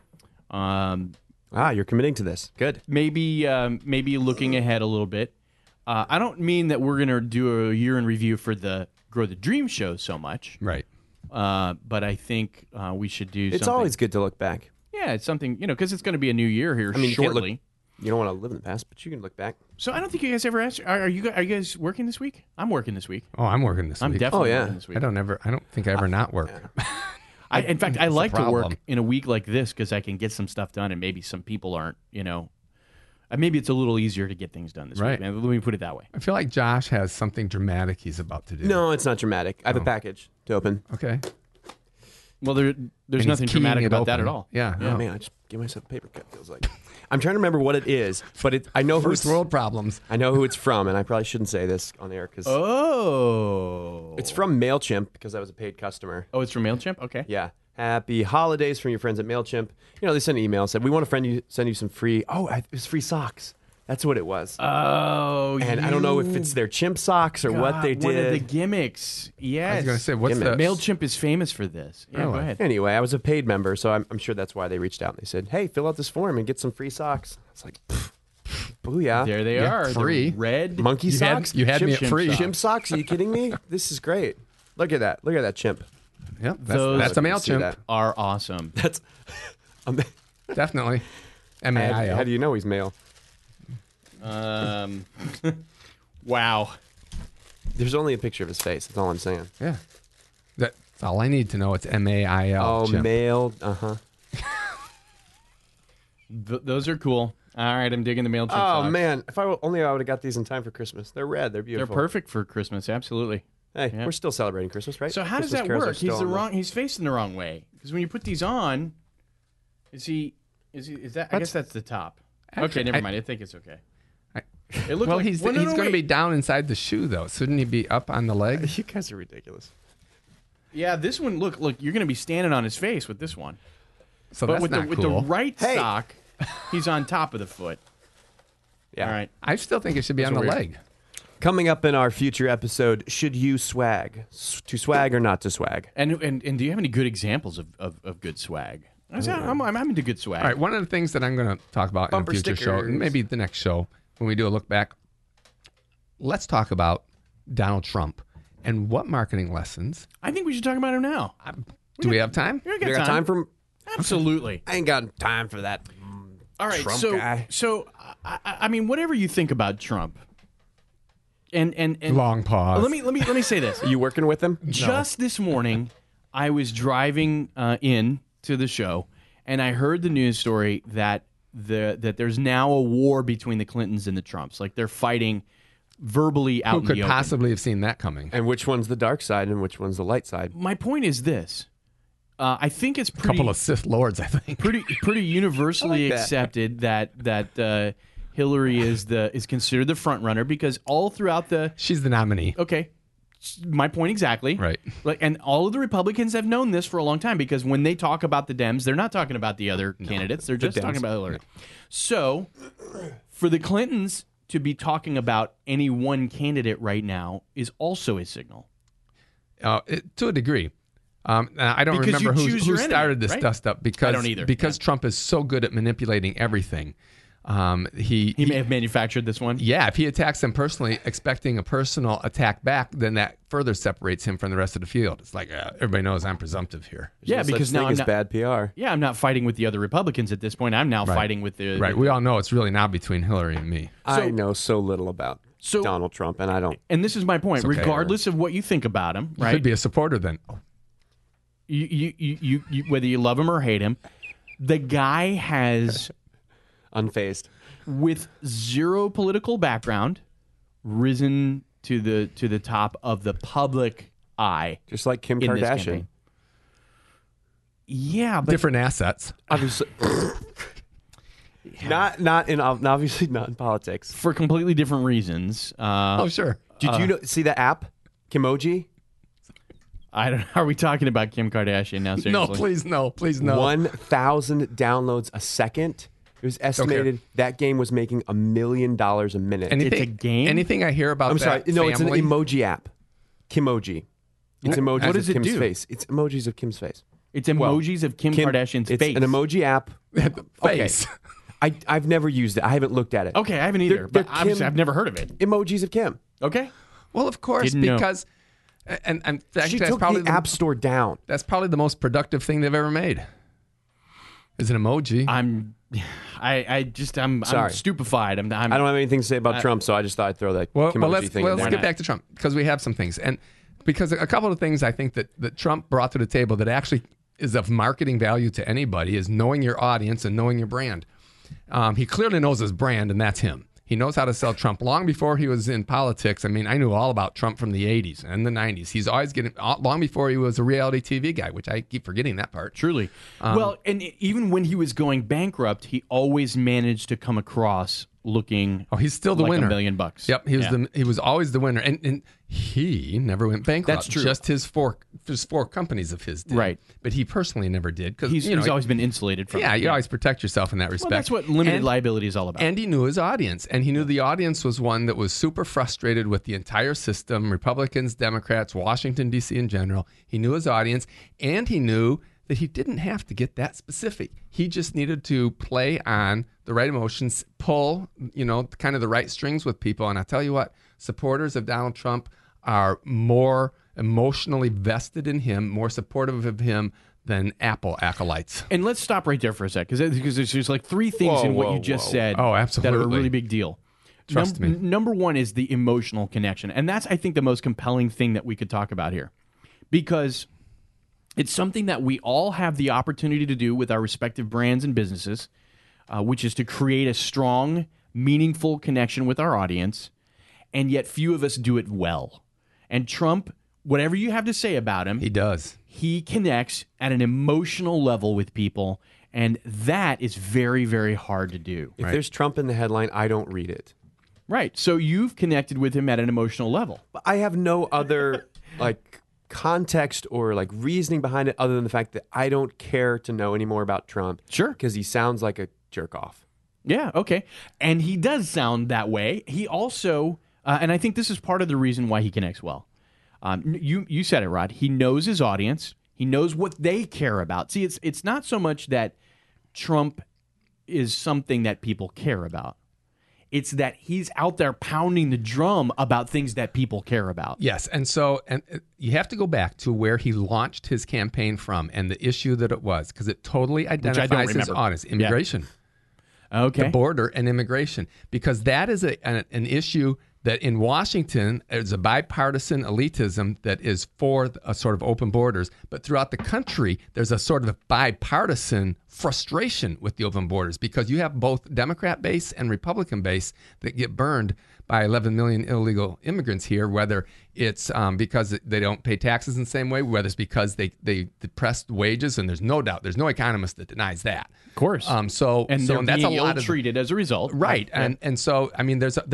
You're committing to this. Good. Maybe looking ahead a little bit. I don't mean that we're going to do a year in review for the Grow the Dream show so much, Right. but I think we should do. It's something. always good to look back. Yeah, it's something, because it's going to be a new year here You can't shortly. you don't want to live in the past, but you can look back. So I don't think you guys ever asked. Are you guys working this week? I'm working this week. Oh, I'm working this I'm week. definitely Oh, yeah. working this week. I don't think I ever not work. In fact, I It's a like to problem. work in a week like this because I can get some stuff done, and maybe some people aren't. Maybe it's a little easier to get things done this Right. week. Let me put it that way. I feel like Josh has something dramatic he's about to do. No, it's not dramatic. I have a package to open. Okay. Well, there's And he's nothing keying dramatic it about that open. at all. Yeah. Oh man, I just gave myself a paper cut. Feels like I'm trying to remember what it is, but I know who First world problems. I know who it's from, and I probably shouldn't say this on air because Oh, it's from Mailchimp because I was a paid customer. it's from Mailchimp. Okay. Yeah. Happy holidays from your friends at Mailchimp. They sent an email said we want to send you some free. Oh, it was free socks. That's what it was. Oh, and I don't know if it's their chimp socks or what they did. One of the gimmicks. Yes. I was going to say, what's the Mailchimp is famous for this. Yeah, go Really? ahead. Anyway, I was a paid member, so I'm sure that's why they reached out and they said, "Hey, fill out this form and get some free socks." I was like, "Booyah!" There they Yeah, are. the free. red Monkey socks. you had me at Chimp free. socks. Chimp socks? Are you kidding me? This is great. Look at that. Look at that chimp. Yep, Those- that's a Look, you see MailChimp. that? are awesome. That's. Definitely. MAIL. How do you know he's male? Wow. There's only a picture of his face. That's all I'm saying. Yeah. That's all I need to know. It's MAIL. Oh, chimp. male. Uh-huh. Those are cool. All right, I'm digging the Mailchimp Oh socks. man, if I would have got these in time for Christmas. They're red. They're They're beautiful. perfect for Christmas. Absolutely. Hey, Yeah. we're still celebrating Christmas, right? So how does Christmas that carols are work? still on the- He's facing the wrong way because when you put these on, is that? I guess that's the top. Actually, Okay, never mind. I think it's okay. It looked Well, like, he's no, going to wait. be down inside the shoe, though. Shouldn't he be up on the leg? You guys are ridiculous. Yeah, this one. Look. You're going to be standing on his face with this one. So But that's with not the cool. right Hey. sock, he's on top of the foot. Yeah. All right. I still think it should be on the weird. leg. Coming up in our future episode, should you swag? To swag or not to swag? And do you have any good examples of good swag? I'm into good swag. All right, one of the things that I'm going to talk about Bumper in a future show, stickers. and maybe the next show when we do a look back, let's talk about Donald Trump and what marketing lessons. I think we should talk about him now. Do we have time? We You got time for? Absolutely. I ain't got time for that. All right, Trump so guy. I mean, whatever you think about Trump, and Long pause. let me say this. Are you working with him? Just this morning, I was driving in to the show, and I heard the news story that that there's now a war between the Clintons and the Trumps. Like they're fighting verbally out Who in could the open. possibly have seen that coming? And which one's the dark side and which one's the light side? My point is this: I think it's A couple of Sith Lords, I think. pretty universally I like that. accepted that Hillary is considered the front runner because all throughout the She's the nominee. okay, my point exactly. Right. And all of the Republicans have known this for a long time because when they talk about the Dems, they're not talking about the other candidates. They're just talking about Hillary. So, for the Clintons to be talking about any one candidate right now is also a signal. To a degree. I don't Because you remember who choose your enemy, started this right? dust up because I don't either. because Trump is so good at manipulating everything. He may have manufactured this one. Yeah, if he attacks them personally, expecting a personal attack back, then that further separates him from the rest of the field. It's like everybody knows I'm presumptive here. There's no because such now thing as bad PR. Yeah, I'm not fighting with the other Republicans at this point. I'm now fighting with the right. We all know it's really now between Hillary and me. I know so little about Donald Trump, and I don't. And this is my point. Okay. Regardless of what you think about him, You right? could be a supporter then. You whether you love him or hate him, the guy has Unfazed. with zero political background risen to the top of the public eye. Just like Kim in this Kardashian. campaign. Yeah, but Different assets. Obviously, obviously not in politics. for completely different reasons. Oh, sure. Did you see the app, Kimoji? I don't. Are we talking about Kim Kardashian now? Seriously? No, please no. 1,000 downloads a second. It was estimated that game was making $1 million a minute. It's a game? Anything I hear about I'm sorry. that No, it's an family- emoji app. Kimoji. It's emojis what does of it Kim's do? face. It's emojis of Kim's face. It's emojis of Kim Kardashian's it's face. an emoji app. face. I've never used it. I haven't looked at it. Okay, I haven't either. They're but obviously, Kim- I've never heard of it. Emojis of Kim. Okay. Well, of course, Didn't know. because and She that's took probably the App Store down. That's probably the most productive thing they've ever made. Is an emoji. I'm Sorry. stupefied. I I don't have anything to say about Trump, so I just thought I'd throw that Well, Kimoji thing in let's there. get back to Trump because we have some things. And because a couple of things I think that Trump brought to the table that actually is of marketing value to anybody is knowing your audience and knowing your brand. He clearly knows his brand, and that's him. He knows how to sell Trump long before he was in politics. I mean, I knew all about Trump from the 80s and the 90s. He's always getting, long before he was a reality TV guy, which I keep forgetting that part. Truly. Well, and even when he was going bankrupt, he always managed to come across looking Oh, he's still the like winner. $1 million bucks. Yep, he was always the winner, and he never went bankrupt. That's true. Just his four companies of his did. Right. But he personally never did because He's always been insulated from yeah, it. you always protect yourself in that respect. Well, that's what limited And- liability is all about. And he knew his audience, and he knew the audience was one that was super frustrated with the entire system, Republicans, Democrats, Washington, D.C. in general. He knew his audience, and he knew that he didn't have to get that specific. He just needed to play on the right emotions, pull, kind of the right strings with people. And I tell you what, supporters of Donald Trump are more emotionally vested in him, more supportive of him than Apple acolytes. And let's stop right there for a sec, because there's like three things in what you just said Oh, that are a absolutely. really big deal. Trust me. Number one is the emotional connection. And that's, I think, the most compelling thing that we could talk about here. Because it's something that we all have the opportunity to do with our respective brands and businesses, which is to create a strong, meaningful connection with our audience. And yet few of us do it well. And Trump, whatever you have to say about him, He does. he connects at an emotional level with people, and that is very, very hard to do. If there's Trump in the headline, I don't read it. Right. So you've connected with him at an emotional level. But I have no other context or reasoning behind it other than the fact that I don't care to know any more about Trump. Sure. Because he sounds like a jerk off. Yeah, okay. And he does sound that way. He also, and I think this is part of the reason why he connects well. You said it, Rod. He knows his audience. He knows what they care about. See, it's not so much that Trump is something that people care about. It's that he's out there pounding the drum about things that people care about. Yes, and you have to go back to where he launched his campaign from and the issue that it was, because it totally identifies his remember. audience. Immigration, Okay. the border, and immigration, because that is an issue that in Washington is a bipartisan elitism that is for a sort of open borders, but throughout the country there's a sort of bipartisan frustration with the open borders because you have both Democrat base and Republican base that get burned by 11 million illegal immigrants here, whether it's because they don't pay taxes in the same way, whether it's because they depressed wages, and there's no doubt, there's no economist that denies that. Of course. And they're that's a being lot of treated as a result. Right. Yeah. And so, I mean, there's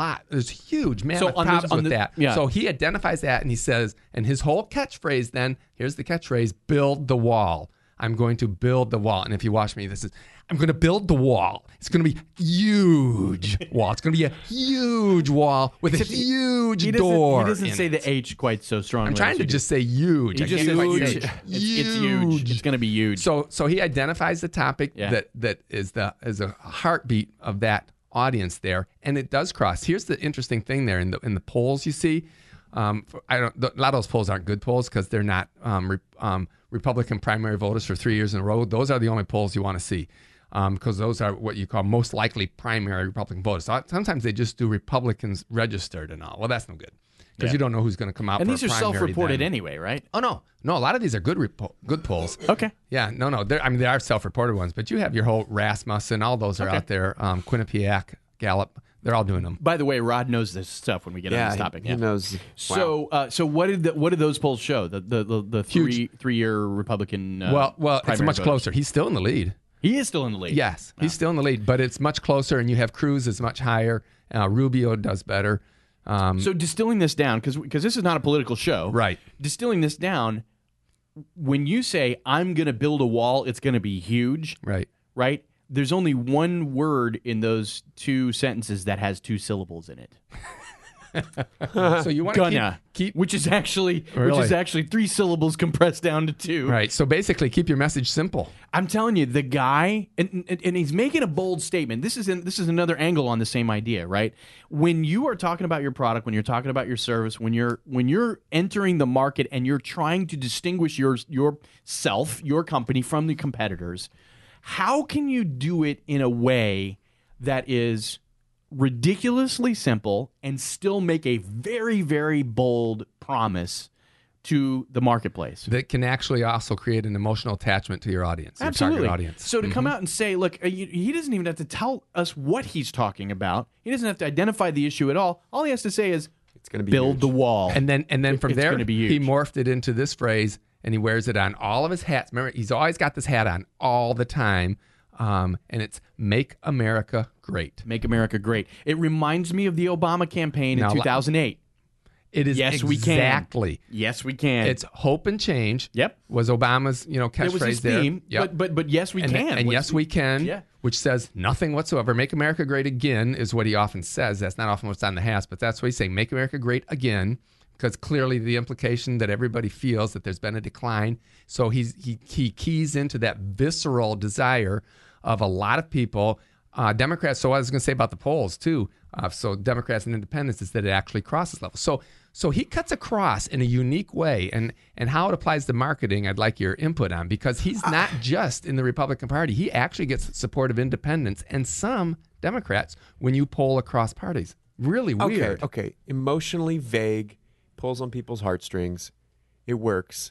huge mammoth on problems with this- that. yeah. So he identifies that and he says, and his whole catchphrase then, here's the catchphrase, build the wall. I'm going to build the wall. And if you watch me, this is, I'm going to build the wall. It's going to be huge wall. It's going to be a huge wall with a huge door. He doesn't say the H quite so strongly. I'm trying to just say huge. It's huge. It's huge. It's going to be huge. So he identifies the topic that is a heartbeat of that audience there, and it does cross. Here's the interesting thing there in the polls you see. A lot of those polls aren't good polls because they're not Republican primary voters for 3 years in a row. Those are the only polls you want to see because those are what you call most likely primary Republican voters. So sometimes they just do Republicans registered and all. Well, that's no good because you don't know who's going to come out. And for these a are primary self-reported then. anyway, right? Oh no, a lot of these are good polls. Okay. Yeah, no. They are self-reported ones, but you have your whole Rasmussen, all those are out there. Quinnipiac, Gallup, they're all doing them. By the way, Rod knows this stuff when we get on this topic. He knows. So, so what did those polls show? The three-year Republican. Well, it's much voters? closer. He's still in the lead. He is still in the lead. Yes, he's still in the lead, but it's much closer, and you have Cruz is much higher. Rubio does better. So distilling this down, because this is not a political show, right? Distilling this down, when you say I'm going to build a wall, it's going to be huge, right? Right. There's only one word in those two sentences that has two syllables in it. So you want to keep which is actually three syllables compressed down to two. Right. So basically, keep your message simple. I'm telling you, the guy, and he's making a bold statement. This is another angle on the same idea, right? When you are talking about your product, when you're talking about your service, when you're entering the market and you're trying to distinguish yourself, your company from the competitors, how can you do it in a way that is ridiculously simple and still make a very, very bold promise to the marketplace that can actually also create an emotional attachment to your audience, Absolutely. Your target audience? So to come out and say, look, he doesn't even have to tell us what he's talking about. He doesn't have to identify the issue at all. All he has to say is, it's going to be build huge. the wall. And then from there, he huge. morphed it into this phrase, and he wears it on all of his hats. Remember, he's always got this hat on all the time. And it's Make America Great. Make America Great. It reminds me of the Obama campaign in 2008. It is yes, exactly. We can. Yes, we can. It's hope and change. Yep. Was Obama's catchphrase it was his there. theme, Yep. But yes, we can. And yes, we can. Yeah. Which says nothing whatsoever. Make America Great Again is what he often says. That's not often what's on the hats, but that's what he's saying. Make America Great Again. Because clearly the implication that everybody feels that there's been a decline. So he keys into that visceral desire of a lot of people, Democrats. So I was going to say about the polls too. So Democrats and independents is that it actually crosses levels. So he cuts across in a unique way, and how it applies to marketing, I'd like your input on, because he's not just in the Republican Party. He actually gets support of independents and some Democrats when you poll across parties. Really weird. Okay. Emotionally vague, pulls on people's heartstrings. It works.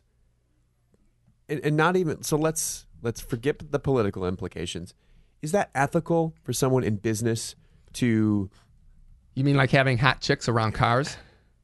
And not even so. Let's forget the political implications. Is that ethical for someone in business to? You mean like having hot chicks around cars?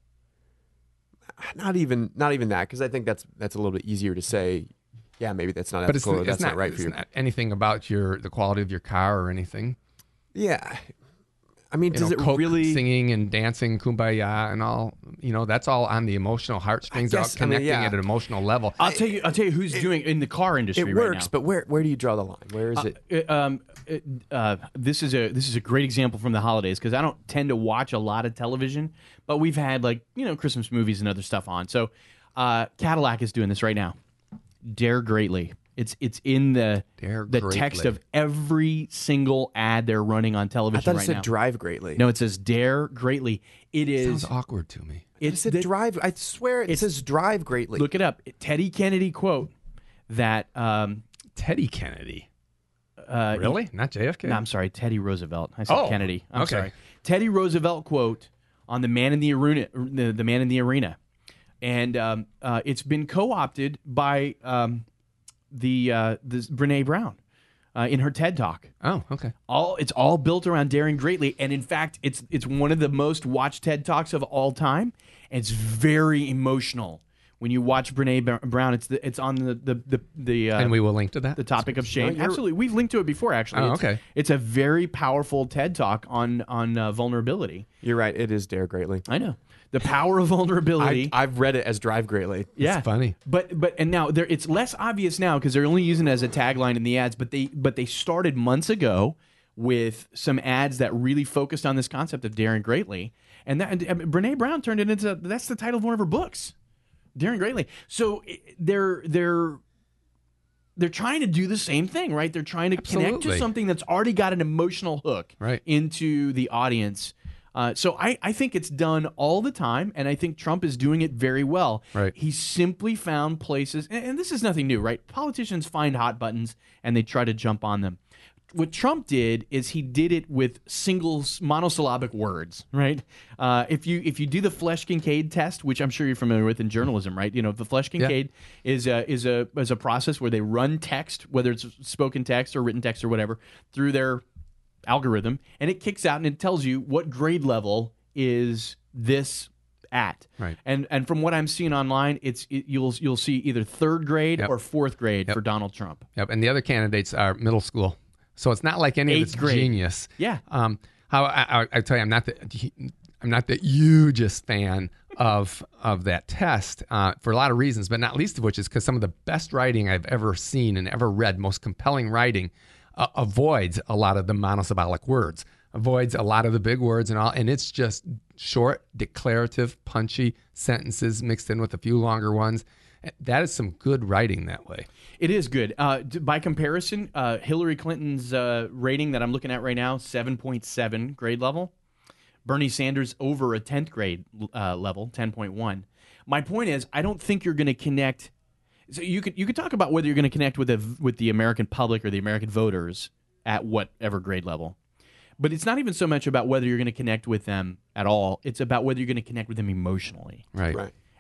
Not even that, because I think that's a little bit easier to say. Yeah, maybe that's not ethical. But that's not right for you. It's not anything about the quality of your car or anything. Yeah. I mean, does it Coke really singing and dancing Kumbaya and all? That's all on the emotional heartstrings. They're connecting at an emotional level. I'll tell you who's doing in the car industry. It right works, now. but where do you draw the line? Where is it? This is a great example from the holidays, because I don't tend to watch a lot of television, but we've had Christmas movies and other stuff on. So Cadillac is doing this right now. Dare Greatly. It's in the text of every single ad they're running on television right now. I thought it said Drive Greatly. No, it says Dare Greatly. It is sounds awkward to me. It said Drive. I swear it says Drive Greatly. Look it up. Teddy Kennedy quote that Teddy Kennedy. Really? Not JFK? No, I'm sorry. Teddy Roosevelt. I said Kennedy. I'm okay. sorry. Teddy Roosevelt quote on the Man in the Arena. The Man in the Arena, and it's been co-opted by this Brene Brown in her TED Talk. Oh, okay. It's all built around daring greatly, and in fact, it's one of the most watched TED Talks of all time. And it's very emotional when you watch Brene Brown, it's on the and we will link to that. The topic of shame. Absolutely, we've linked to it before. Actually, okay. It's a very powerful TED Talk on vulnerability. You're right. It is Dare Greatly. I know the power of vulnerability. I've read it as Drive Greatly. Yeah, it's funny. But now it's less obvious now because they're only using it as a tagline in the ads. But they started months ago with some ads that really focused on this concept of daring greatly, and Brene Brown turned it into that's the title of one of her books, Daring Greatly. So they're trying to do the same thing, right? They're trying to connect to something that's already got an emotional hook into the audience. So I think it's done all the time, and I think Trump is doing it very well. Right. He simply found places, and this is nothing new, right? Politicians find hot buttons, and they try to jump on them. What Trump did is he did it with single monosyllabic words, right? If you do the Flesch-Kincaid test, which I'm sure you're familiar with in journalism, right? You know, the Flesch-Kincaid is a process where they run text, whether it's spoken text or written text or whatever, through their algorithm, and it kicks out and it tells you what grade level is this at. Right. And from what I'm seeing online, you'll see either third grade or fourth grade for Donald Trump. Yep. And the other candidates are middle school. So it's not like any of it's genius. Yeah. How I tell you, I'm not the hugest fan of that test for a lot of reasons, but not least of which is because some of the best writing I've ever seen and ever read, most compelling writing, avoids a lot of the monosyllabic words, avoids a lot of the big words and all, and it's just short, declarative, punchy sentences mixed in with a few longer ones. That is some good writing that way. It is good. By comparison, Hillary Clinton's rating that I'm looking at right now, 7.7 grade level. Bernie Sanders over a 10th grade level, 10.1. My point is, I don't think you're going to connect. So you could talk about whether you're going to connect with the American public or the American voters at whatever grade level. But it's not even so much about whether you're going to connect with them at all. It's about whether you're going to connect with them emotionally. Right.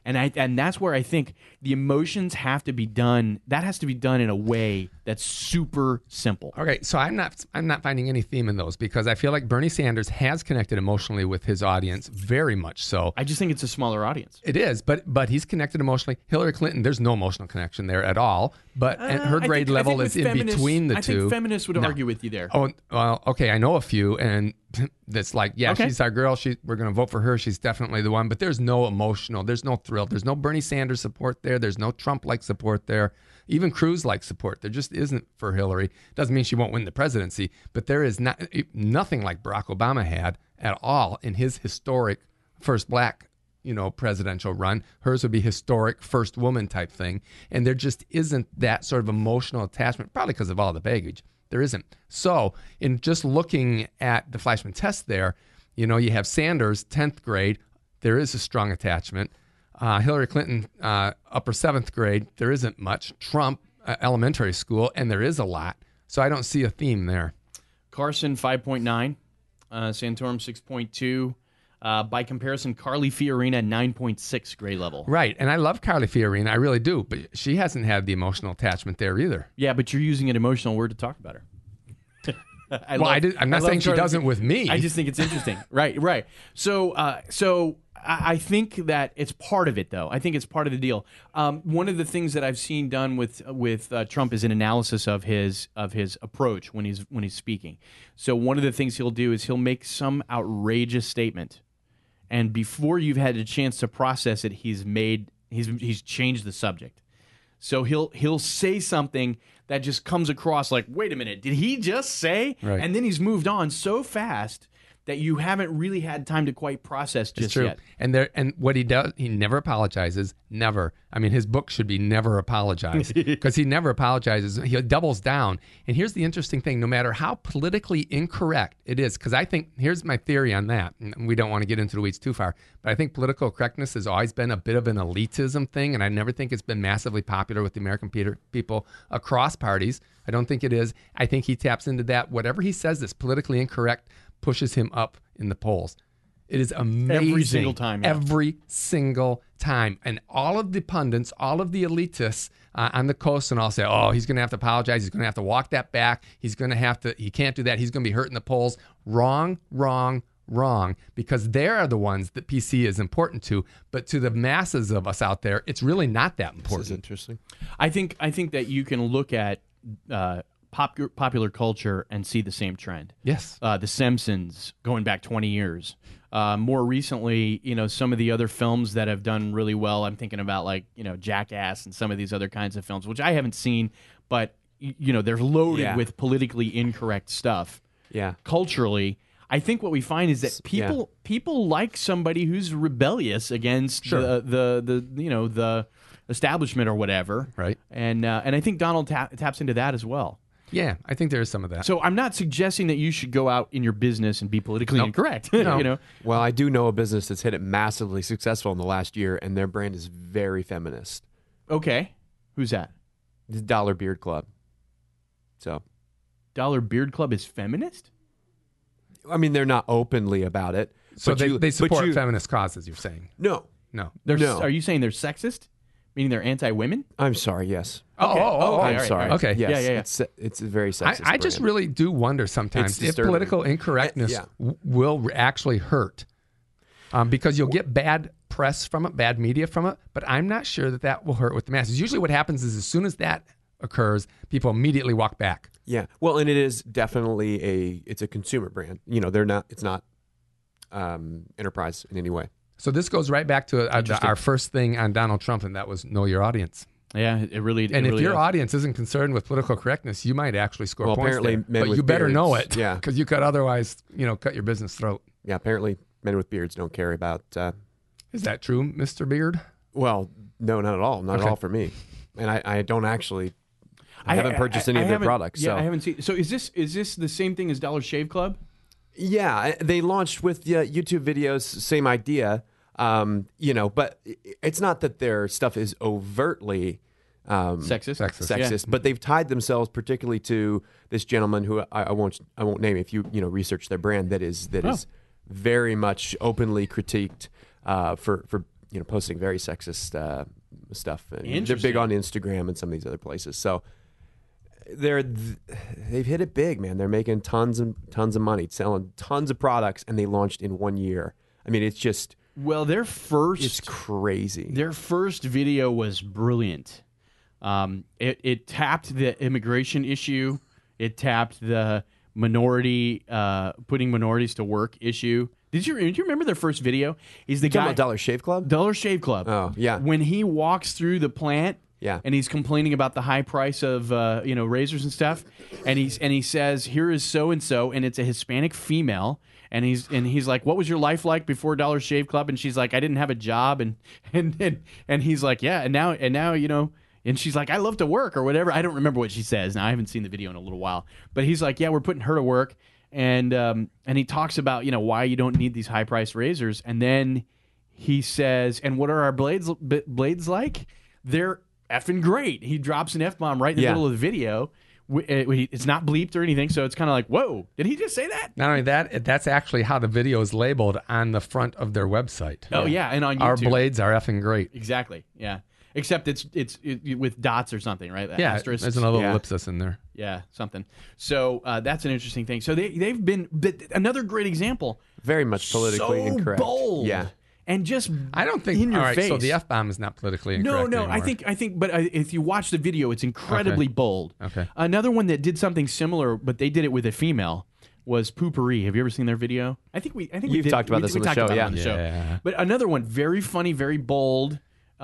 And that's where I think the emotions have to be done. That has to be done in a way that's super simple. Okay, so I'm not finding any theme in those because I feel like Bernie Sanders has connected emotionally with his audience, very much so. I just think it's a smaller audience. It is, but he's connected emotionally. Hillary Clinton, there's no emotional connection there at all. But her grade level is in between the two. I think feminists would argue with you there. Oh, well, okay, I know a few, and that's like, she's our girl. We're going to vote for her. She's definitely the one. But there's no emotional. There's no thrill. There's no Bernie Sanders support there. There's no Trump-like support there. Even Cruz-like support. There just isn't for Hillary. Doesn't mean she won't win the presidency, but there is nothing like Barack Obama had at all in his historic first black presidential run. Hers would be historic first woman type thing. And there just isn't that sort of emotional attachment, probably because of all the baggage. There isn't. So in just looking at the Fleischmann test there, you have Sanders, 10th grade, there is a strong attachment. Hillary Clinton, upper 7th grade, there isn't much. Trump, elementary school, and there is a lot. So I don't see a theme there. Carson, 5.9. Santorum, 6.2. By comparison, Carly Fiorina, 9.6 grade level. Right, and I love Carly Fiorina, I really do, but she hasn't had the emotional attachment there either. Yeah, but you're using an emotional word to talk about her. I'm not saying she doesn't with me. I just think it's interesting. Right. So I think that it's part of it, though. I think it's part of the deal. One of the things that I've seen done with Trump is an analysis of his approach when he's speaking. So one of the things he'll do is he'll make some outrageous statement, and before you've had a chance to process it, he's changed the subject. So he'll say something that just comes across like, wait a minute, did he just say? Right. And then he's moved on so fast that you haven't really had time to quite process just yet. And what he does, he never apologizes. Never. I mean, his book should be Never Apologize because he never apologizes. He doubles down. And here's the interesting thing. No matter how politically incorrect it is, because I think, here's my theory on that. We don't want to get into the weeds too far, but I think political correctness has always been a bit of an elitism thing, and I never think it's been massively popular with the American people across parties. I don't think it is. I think he taps into that. Whatever he says that's politically incorrect pushes him up in the polls. It is amazing. Every single time. Yeah. Every single time. And all of the pundits, all of the elitists on the coast and all say, oh, he's going to have to apologize. He's going to have to walk that back. He can't do that. He's going to be hurt in the polls. Wrong. wrong because they are the ones that PC is important to, but to the masses of us out there, it's really not that important. This is interesting. I think that you can look at popular culture and see the same trend. Yes. The Simpsons, going back 20 years. More recently, some of the other films that have done really well, I'm thinking about like, Jackass and some of these other kinds of films, which I haven't seen, but, they're loaded with politically incorrect stuff. Yeah. Culturally, I think what we find is that people like somebody who's rebellious against the establishment or whatever. Right. And I think Donald taps into that as well. Yeah, I think there is some of that. So I'm not suggesting that you should go out in your business and be politically incorrect. No. Well, I do know a business that's hit it massively successful in the last year, and their brand is very feminist. Okay. Who's that? The Dollar Beard Club. So, Dollar Beard Club is feminist? I mean, they're not openly about it. So they support feminist causes, you're saying? No. Are you saying they're sexist? Meaning they're anti-women? I'm sorry, yes. Okay. I'm sorry. Okay. Yes, Yeah. It's a very sexist I just brand. really do wonder sometimes if disturbing. political incorrectness will actually hurt. Because you'll get bad press from it, bad media from it, but I'm not sure that will hurt with the masses. Usually what happens is as soon as that occurs, people immediately walk back. Yeah. Well, and it is definitely it's a consumer brand. It's not enterprise in any way. So this goes right back to our first thing on Donald Trump, and that was know your audience. Yeah, it really. And if your does. audience isn't concerned with political correctness, you might actually score points apparently there. men But with you better beards, know it, yeah. because you could otherwise, cut your business throat. Yeah. Apparently, men with beards don't care about. Is that true, Mr. Beard? Well, no, not at all. Not at all for me. And I don't actually. I haven't purchased any of their products. Yeah, so. I haven't seen. So is this the same thing as Dollar Shave Club? Yeah, they launched with YouTube videos, same idea. But it's not that their stuff is overtly Sexist. but they've tied themselves particularly to this gentleman who I won't name if you research their brand that is very much openly critiqued for posting very sexist stuff. And they're big on Instagram and some of these other places. So they've hit it big, man. They're making tons of money, selling tons of products, and they launched in 1 year. I mean, it's just it's crazy. Their first video was brilliant. It tapped the immigration issue. It tapped the putting minorities to work issue. Did you remember their first video? Is the guy about Dollar Shave Club? Dollar Shave Club. Oh, yeah. When he walks through the plant, and he's complaining about the high price of razors and stuff, and he says, "Here is so and so," and it's a Hispanic female, and he's like, "What was your life like before Dollar Shave Club?" And she's like, "I didn't have a job," and he's like, "Yeah, and now And she's like, "I love to work," or whatever. I don't remember what she says. Now I haven't seen the video in a little while, but he's like, "Yeah, we're putting her to work," and he talks about why you don't need these high priced razors, and then he says, "And what are our blades like? They're effing great." He drops an F-bomb right in the middle of the video. It's not bleeped or anything, so it's kind of like, whoa, did he just say that? Not only that, that's actually how the video is labeled on the front of their website. Oh yeah, and on YouTube. Our blades are effing great. Exactly. Yeah. Except it's with dots or something, right? Yeah, Asterisks. there's another ellipsis in there. Yeah, something. So that's an interesting thing. So they've been another great example. Very much politically incorrect. Bold. Yeah. And just I don't think in your all right, face. So the F-bomb is not politically incorrect No, anymore. I think, but if you watch the video, it's incredibly bold. Okay. Another one that did something similar, but they did it with a female, was Poopery. Have you ever seen their video? I think You've talked about this on the show, on the show. But another one, very funny, very bold,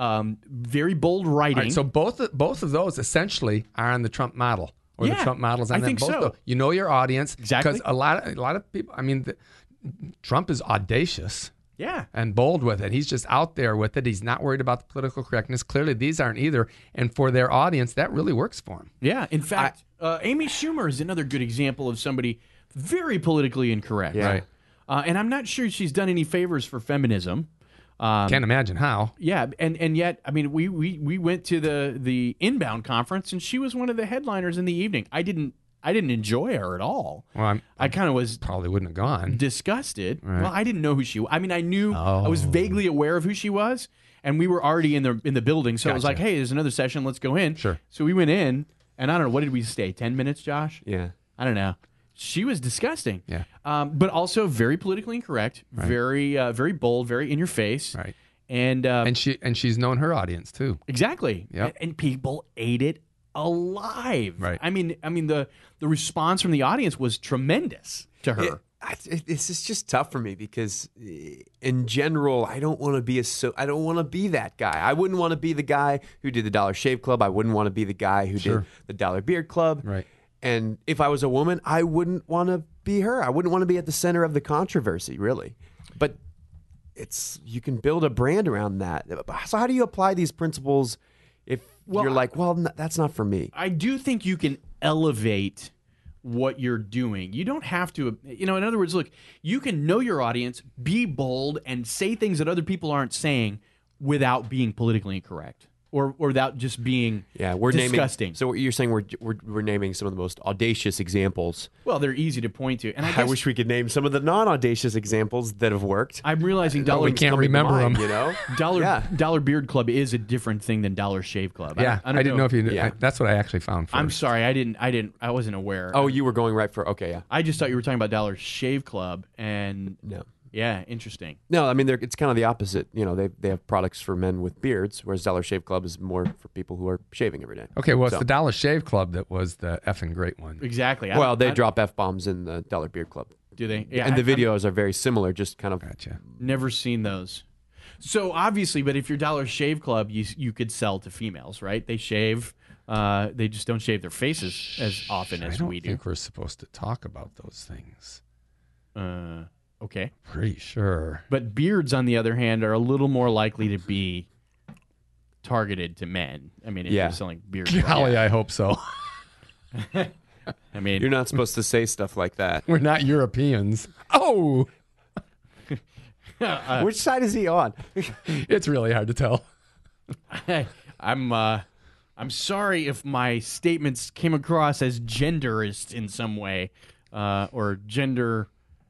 very bold writing. All right, so both of those essentially are on the Trump model, or the Trump models on I them. think both so. Of, you know your audience, exactly, because a lot of people. I mean, Trump is audacious. Yeah. And bold with it. He's just out there with it. He's not worried about the political correctness. Clearly, these aren't either. And for their audience, that really works for them. Yeah. In fact, Amy Schumer is another good example of somebody very politically incorrect. Yeah. Right. And I'm not sure she's done any favors for feminism. Can't imagine how. Yeah. And yet, I mean, we went to the Inbound conference, and she was one of the headliners in the evening. I didn't enjoy her at all. Well, I kind of was probably wouldn't have gone. Disgusted. Right. Well, I didn't know who she was. I mean, I knew I was vaguely aware of who she was, and we were already in the building. So it was like, hey, there's another session. Let's go in. Sure. So we went in, and I don't know, what did we stay? 10 minutes, Josh? Yeah. I don't know. She was disgusting. Yeah. But also very politically incorrect, Right. very bold, very in your face. Right. And she's known her audience too. exactly. Yep. And people ate it alive. Right. I mean the response from the audience was tremendous to her. This is just tough for me because, in general, I don't want to be I don't want to be that guy. I wouldn't want to be the guy who did the Dollar Shave Club. I wouldn't want to be the guy who did the Dollar Beard Club. Right. And if I was a woman, I wouldn't want to be her. I wouldn't want to be at the center of the controversy, really. But you can build a brand around that. So how do you apply these principles if you're like, well, that's not for me? I do think you can elevate what you're doing. You don't have to, in other words, look, you can know your audience, be bold, and say things that other people aren't saying without being politically incorrect or without just being disgusting. So you're saying we're naming some of the most audacious examples. Well, they're easy to point to. And I wish we could name some of the non-audacious examples that have worked. I'm realizing we can't remember them. You know, Dollar Beard Club is a different thing than Dollar Shave Club. Yeah, I didn't know if you knew. Yeah. That's what I actually found first. I'm sorry, I wasn't aware. Oh, you were going right for okay, yeah. I just thought you were talking about Dollar Shave Club, and No. yeah, interesting. No, I mean it's kind of the opposite. They have products for men with beards, whereas Dollar Shave Club is more for people who are shaving every day. Okay, well, it's the Dollar Shave Club that was the effing great one. Exactly. They drop F-bombs in the Dollar Beard Club. Do they? Yeah, And the videos are very similar, just kind of. Gotcha. Never seen those. So obviously, but if you're Dollar Shave Club, you could sell to females, right? They shave. They just don't shave their faces as often as we I do. don't think we're supposed to talk about those things. Okay. Pretty sure. But beards, on the other hand, are a little more likely to be targeted to men. I mean, if you're selling beards. Golly, I hope so. I mean, You're not supposed to say stuff like that. We're not Europeans. Oh, Which side is he on? it's really hard to tell. I'm sorry if my statements came across as genderist in some way, or gender.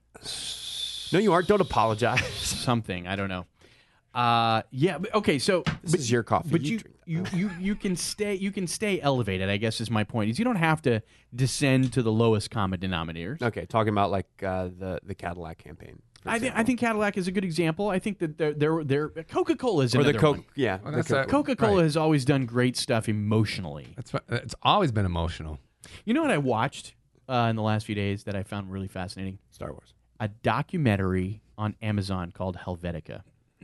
No, you aren't. Don't apologize. Something, I don't know. Yeah. Okay. So This is your coffee. But You drink that. you can stay elevated. I guess is my point. Is you don't have to descend to the lowest common denominators. Okay, talking about like the Cadillac campaign. I think Cadillac is a good example. I think that they're Coca-Cola is another one. Yeah, Well, that's a- Coca-Cola Right. has always done great stuff emotionally. It's always been emotional. You know what I watched in the last few days that I found really fascinating? Star Wars. A documentary on Amazon called Helvetica.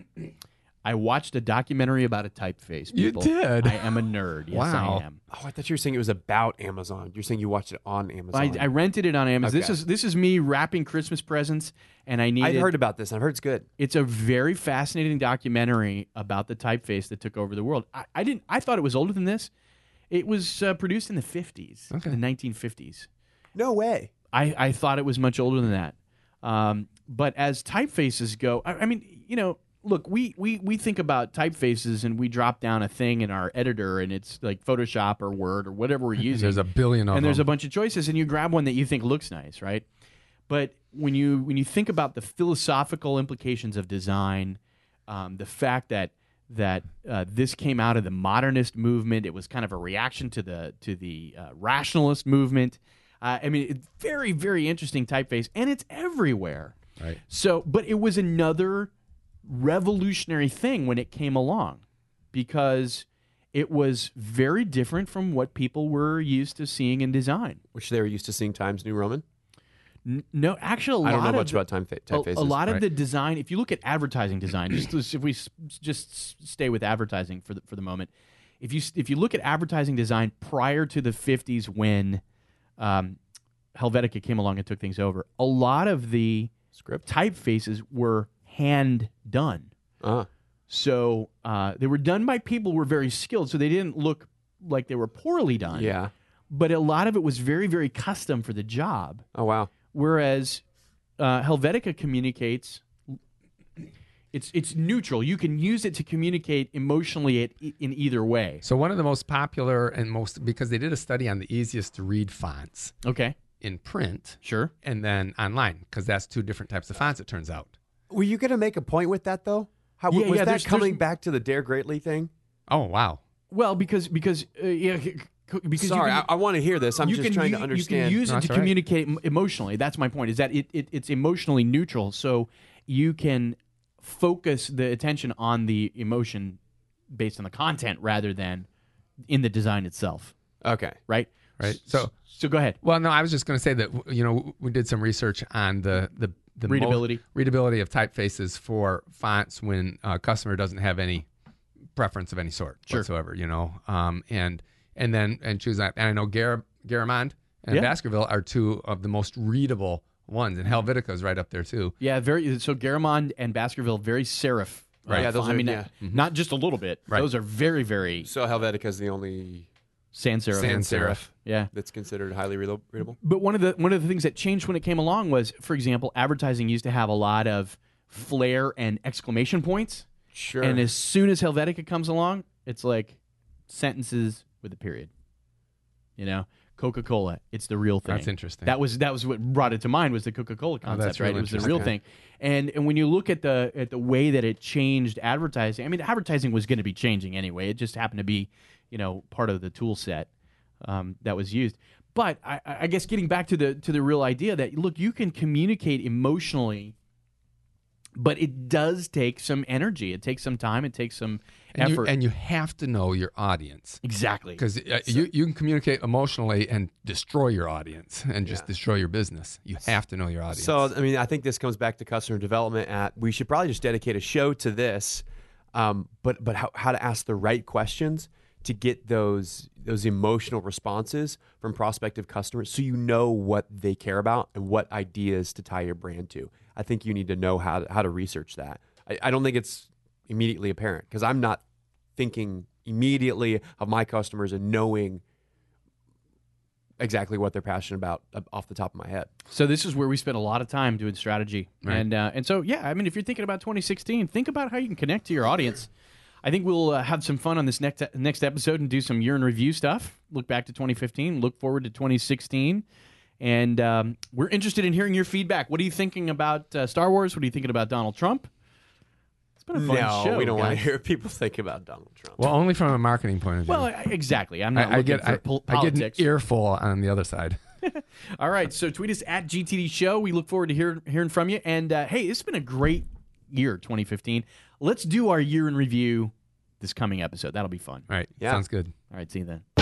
I watched a documentary about a typeface. You people. did? I am a nerd. Yes, Wow. I am. Oh, I thought you were saying it was about Amazon. You're saying you watched it on Amazon. I rented it on Amazon. Okay. This is me wrapping Christmas presents, and I needed. I've heard about this. I've heard it's good. It's a very fascinating documentary about the typeface that took over the world. I thought it was older than this. It was produced in the 50s, Okay. the 1950s. No way. I thought it was much older than that. But as typefaces go, I mean, look, we think about typefaces and we drop down a thing in our editor and it's like Photoshop or Word or whatever we're using. There's a billion of them. And there's a bunch of choices and you grab one that you think looks nice, right? But when you think about the philosophical implications of design, the fact that this came out of the modernist movement, it was kind of a reaction to the rationalist movement. I mean, it's very, very interesting typeface, and it's everywhere. Right. So, but it was another revolutionary thing when it came along because it was very different from what people were used to seeing in design. Which they were used to seeing Times New Roman. No, actually, I don't know much about typefaces. A lot of Right. the design, if you look at advertising design, if we just stay with advertising for the moment, if you look at advertising design prior to the 50s when Helvetica came along and took things over, a lot of the Script. typefaces were hand done. So they were done by people who were very skilled, so they didn't look like they were poorly done. Yeah. But a lot of it was very, very custom for the job. Oh, wow. Whereas Helvetica communicates, it's neutral. You can use it to communicate emotionally in either way. So one of the most popular and because they did a study on the easiest to read fonts Okay, in print sure. and then online, because that's two different types of fonts, it turns out. Were you going to make a point with that, though? Was that there's- coming there's- back to the Dare Greatly thing? Oh, wow. Well, because Because Sorry, I want to hear this. I'm just trying to understand. You can use it to communicate emotionally. That's my point, is that it's emotionally neutral. So you can focus the attention on the emotion based on the content rather than in the design itself. Okay. Right? Right. So go ahead. Well, no, I was just going to say that, we did some research on the readability of typefaces for fonts when a customer doesn't have any preference of any sort whatsoever, and choose that. And I know Garamond and Baskerville are two of the most readable ones, and Helvetica is right up there too. Yeah, so Garamond and Baskerville, very serif. Right. Yeah, those are, not just a little bit. Right. Those are very, very. So Helvetica is the only sans serif. Yeah, that's considered highly readable. But one of the things that changed when it came along was, for example, advertising used to have a lot of flair and exclamation points. Sure. And as soon as Helvetica comes along, it's like sentences with a period. Coca-Cola, it's the real thing. That's interesting. That was what brought it to mind, was the Coca-Cola concept, that's right? really It was the real thing. And when you look at the way that it changed advertising, I mean, advertising was going to be changing anyway. It just happened to be, part of the tool set that was used. But I guess getting back to the real idea that, look, you can communicate emotionally, but it does take some energy. It takes some time. It takes some effort. And you have to know your audience. Exactly. Because you can communicate emotionally and destroy your audience and just destroy your business. You have to know your audience. So, I think this comes back to customer development. We should probably just dedicate a show to this, but how to ask the right questions to get those emotional responses from prospective customers, so you know what they care about and what ideas to tie your brand to. I think you need to know how to research that. I don't think it's immediately apparent, because I'm not thinking immediately of my customers and knowing exactly what they're passionate about off the top of my head. So this is where we spend a lot of time doing strategy. Right. And so, if you're thinking about 2016, think about how you can connect to your audience. I think we'll have some fun on this next episode and do some year in review stuff. Look back to 2015, look forward to 2016. And we're interested in hearing your feedback. What are you thinking about Star Wars? What are you thinking about Donald Trump? It's been a fun show. No, we don't want to hear people think about Donald Trump. Well, only from a marketing point of view. Well, exactly. I'm not looking for politics. I get an earful on the other side. All right, so tweet us at GTD Show. We look forward to hearing from you. And, hey, it's been a great year, 2015. Let's do our year in review this coming episode. That'll be fun. All right. Yeah. Sounds good. All right, see you then.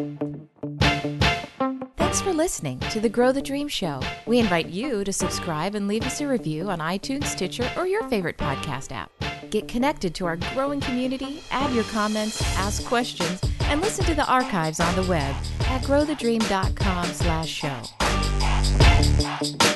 Thanks for listening to the Grow the Dream Show. We invite you to subscribe and leave us a review on iTunes, Stitcher, or your favorite podcast app. Get connected to our growing community, add your comments, ask questions, and listen to the archives on the web at growthedream.com/show.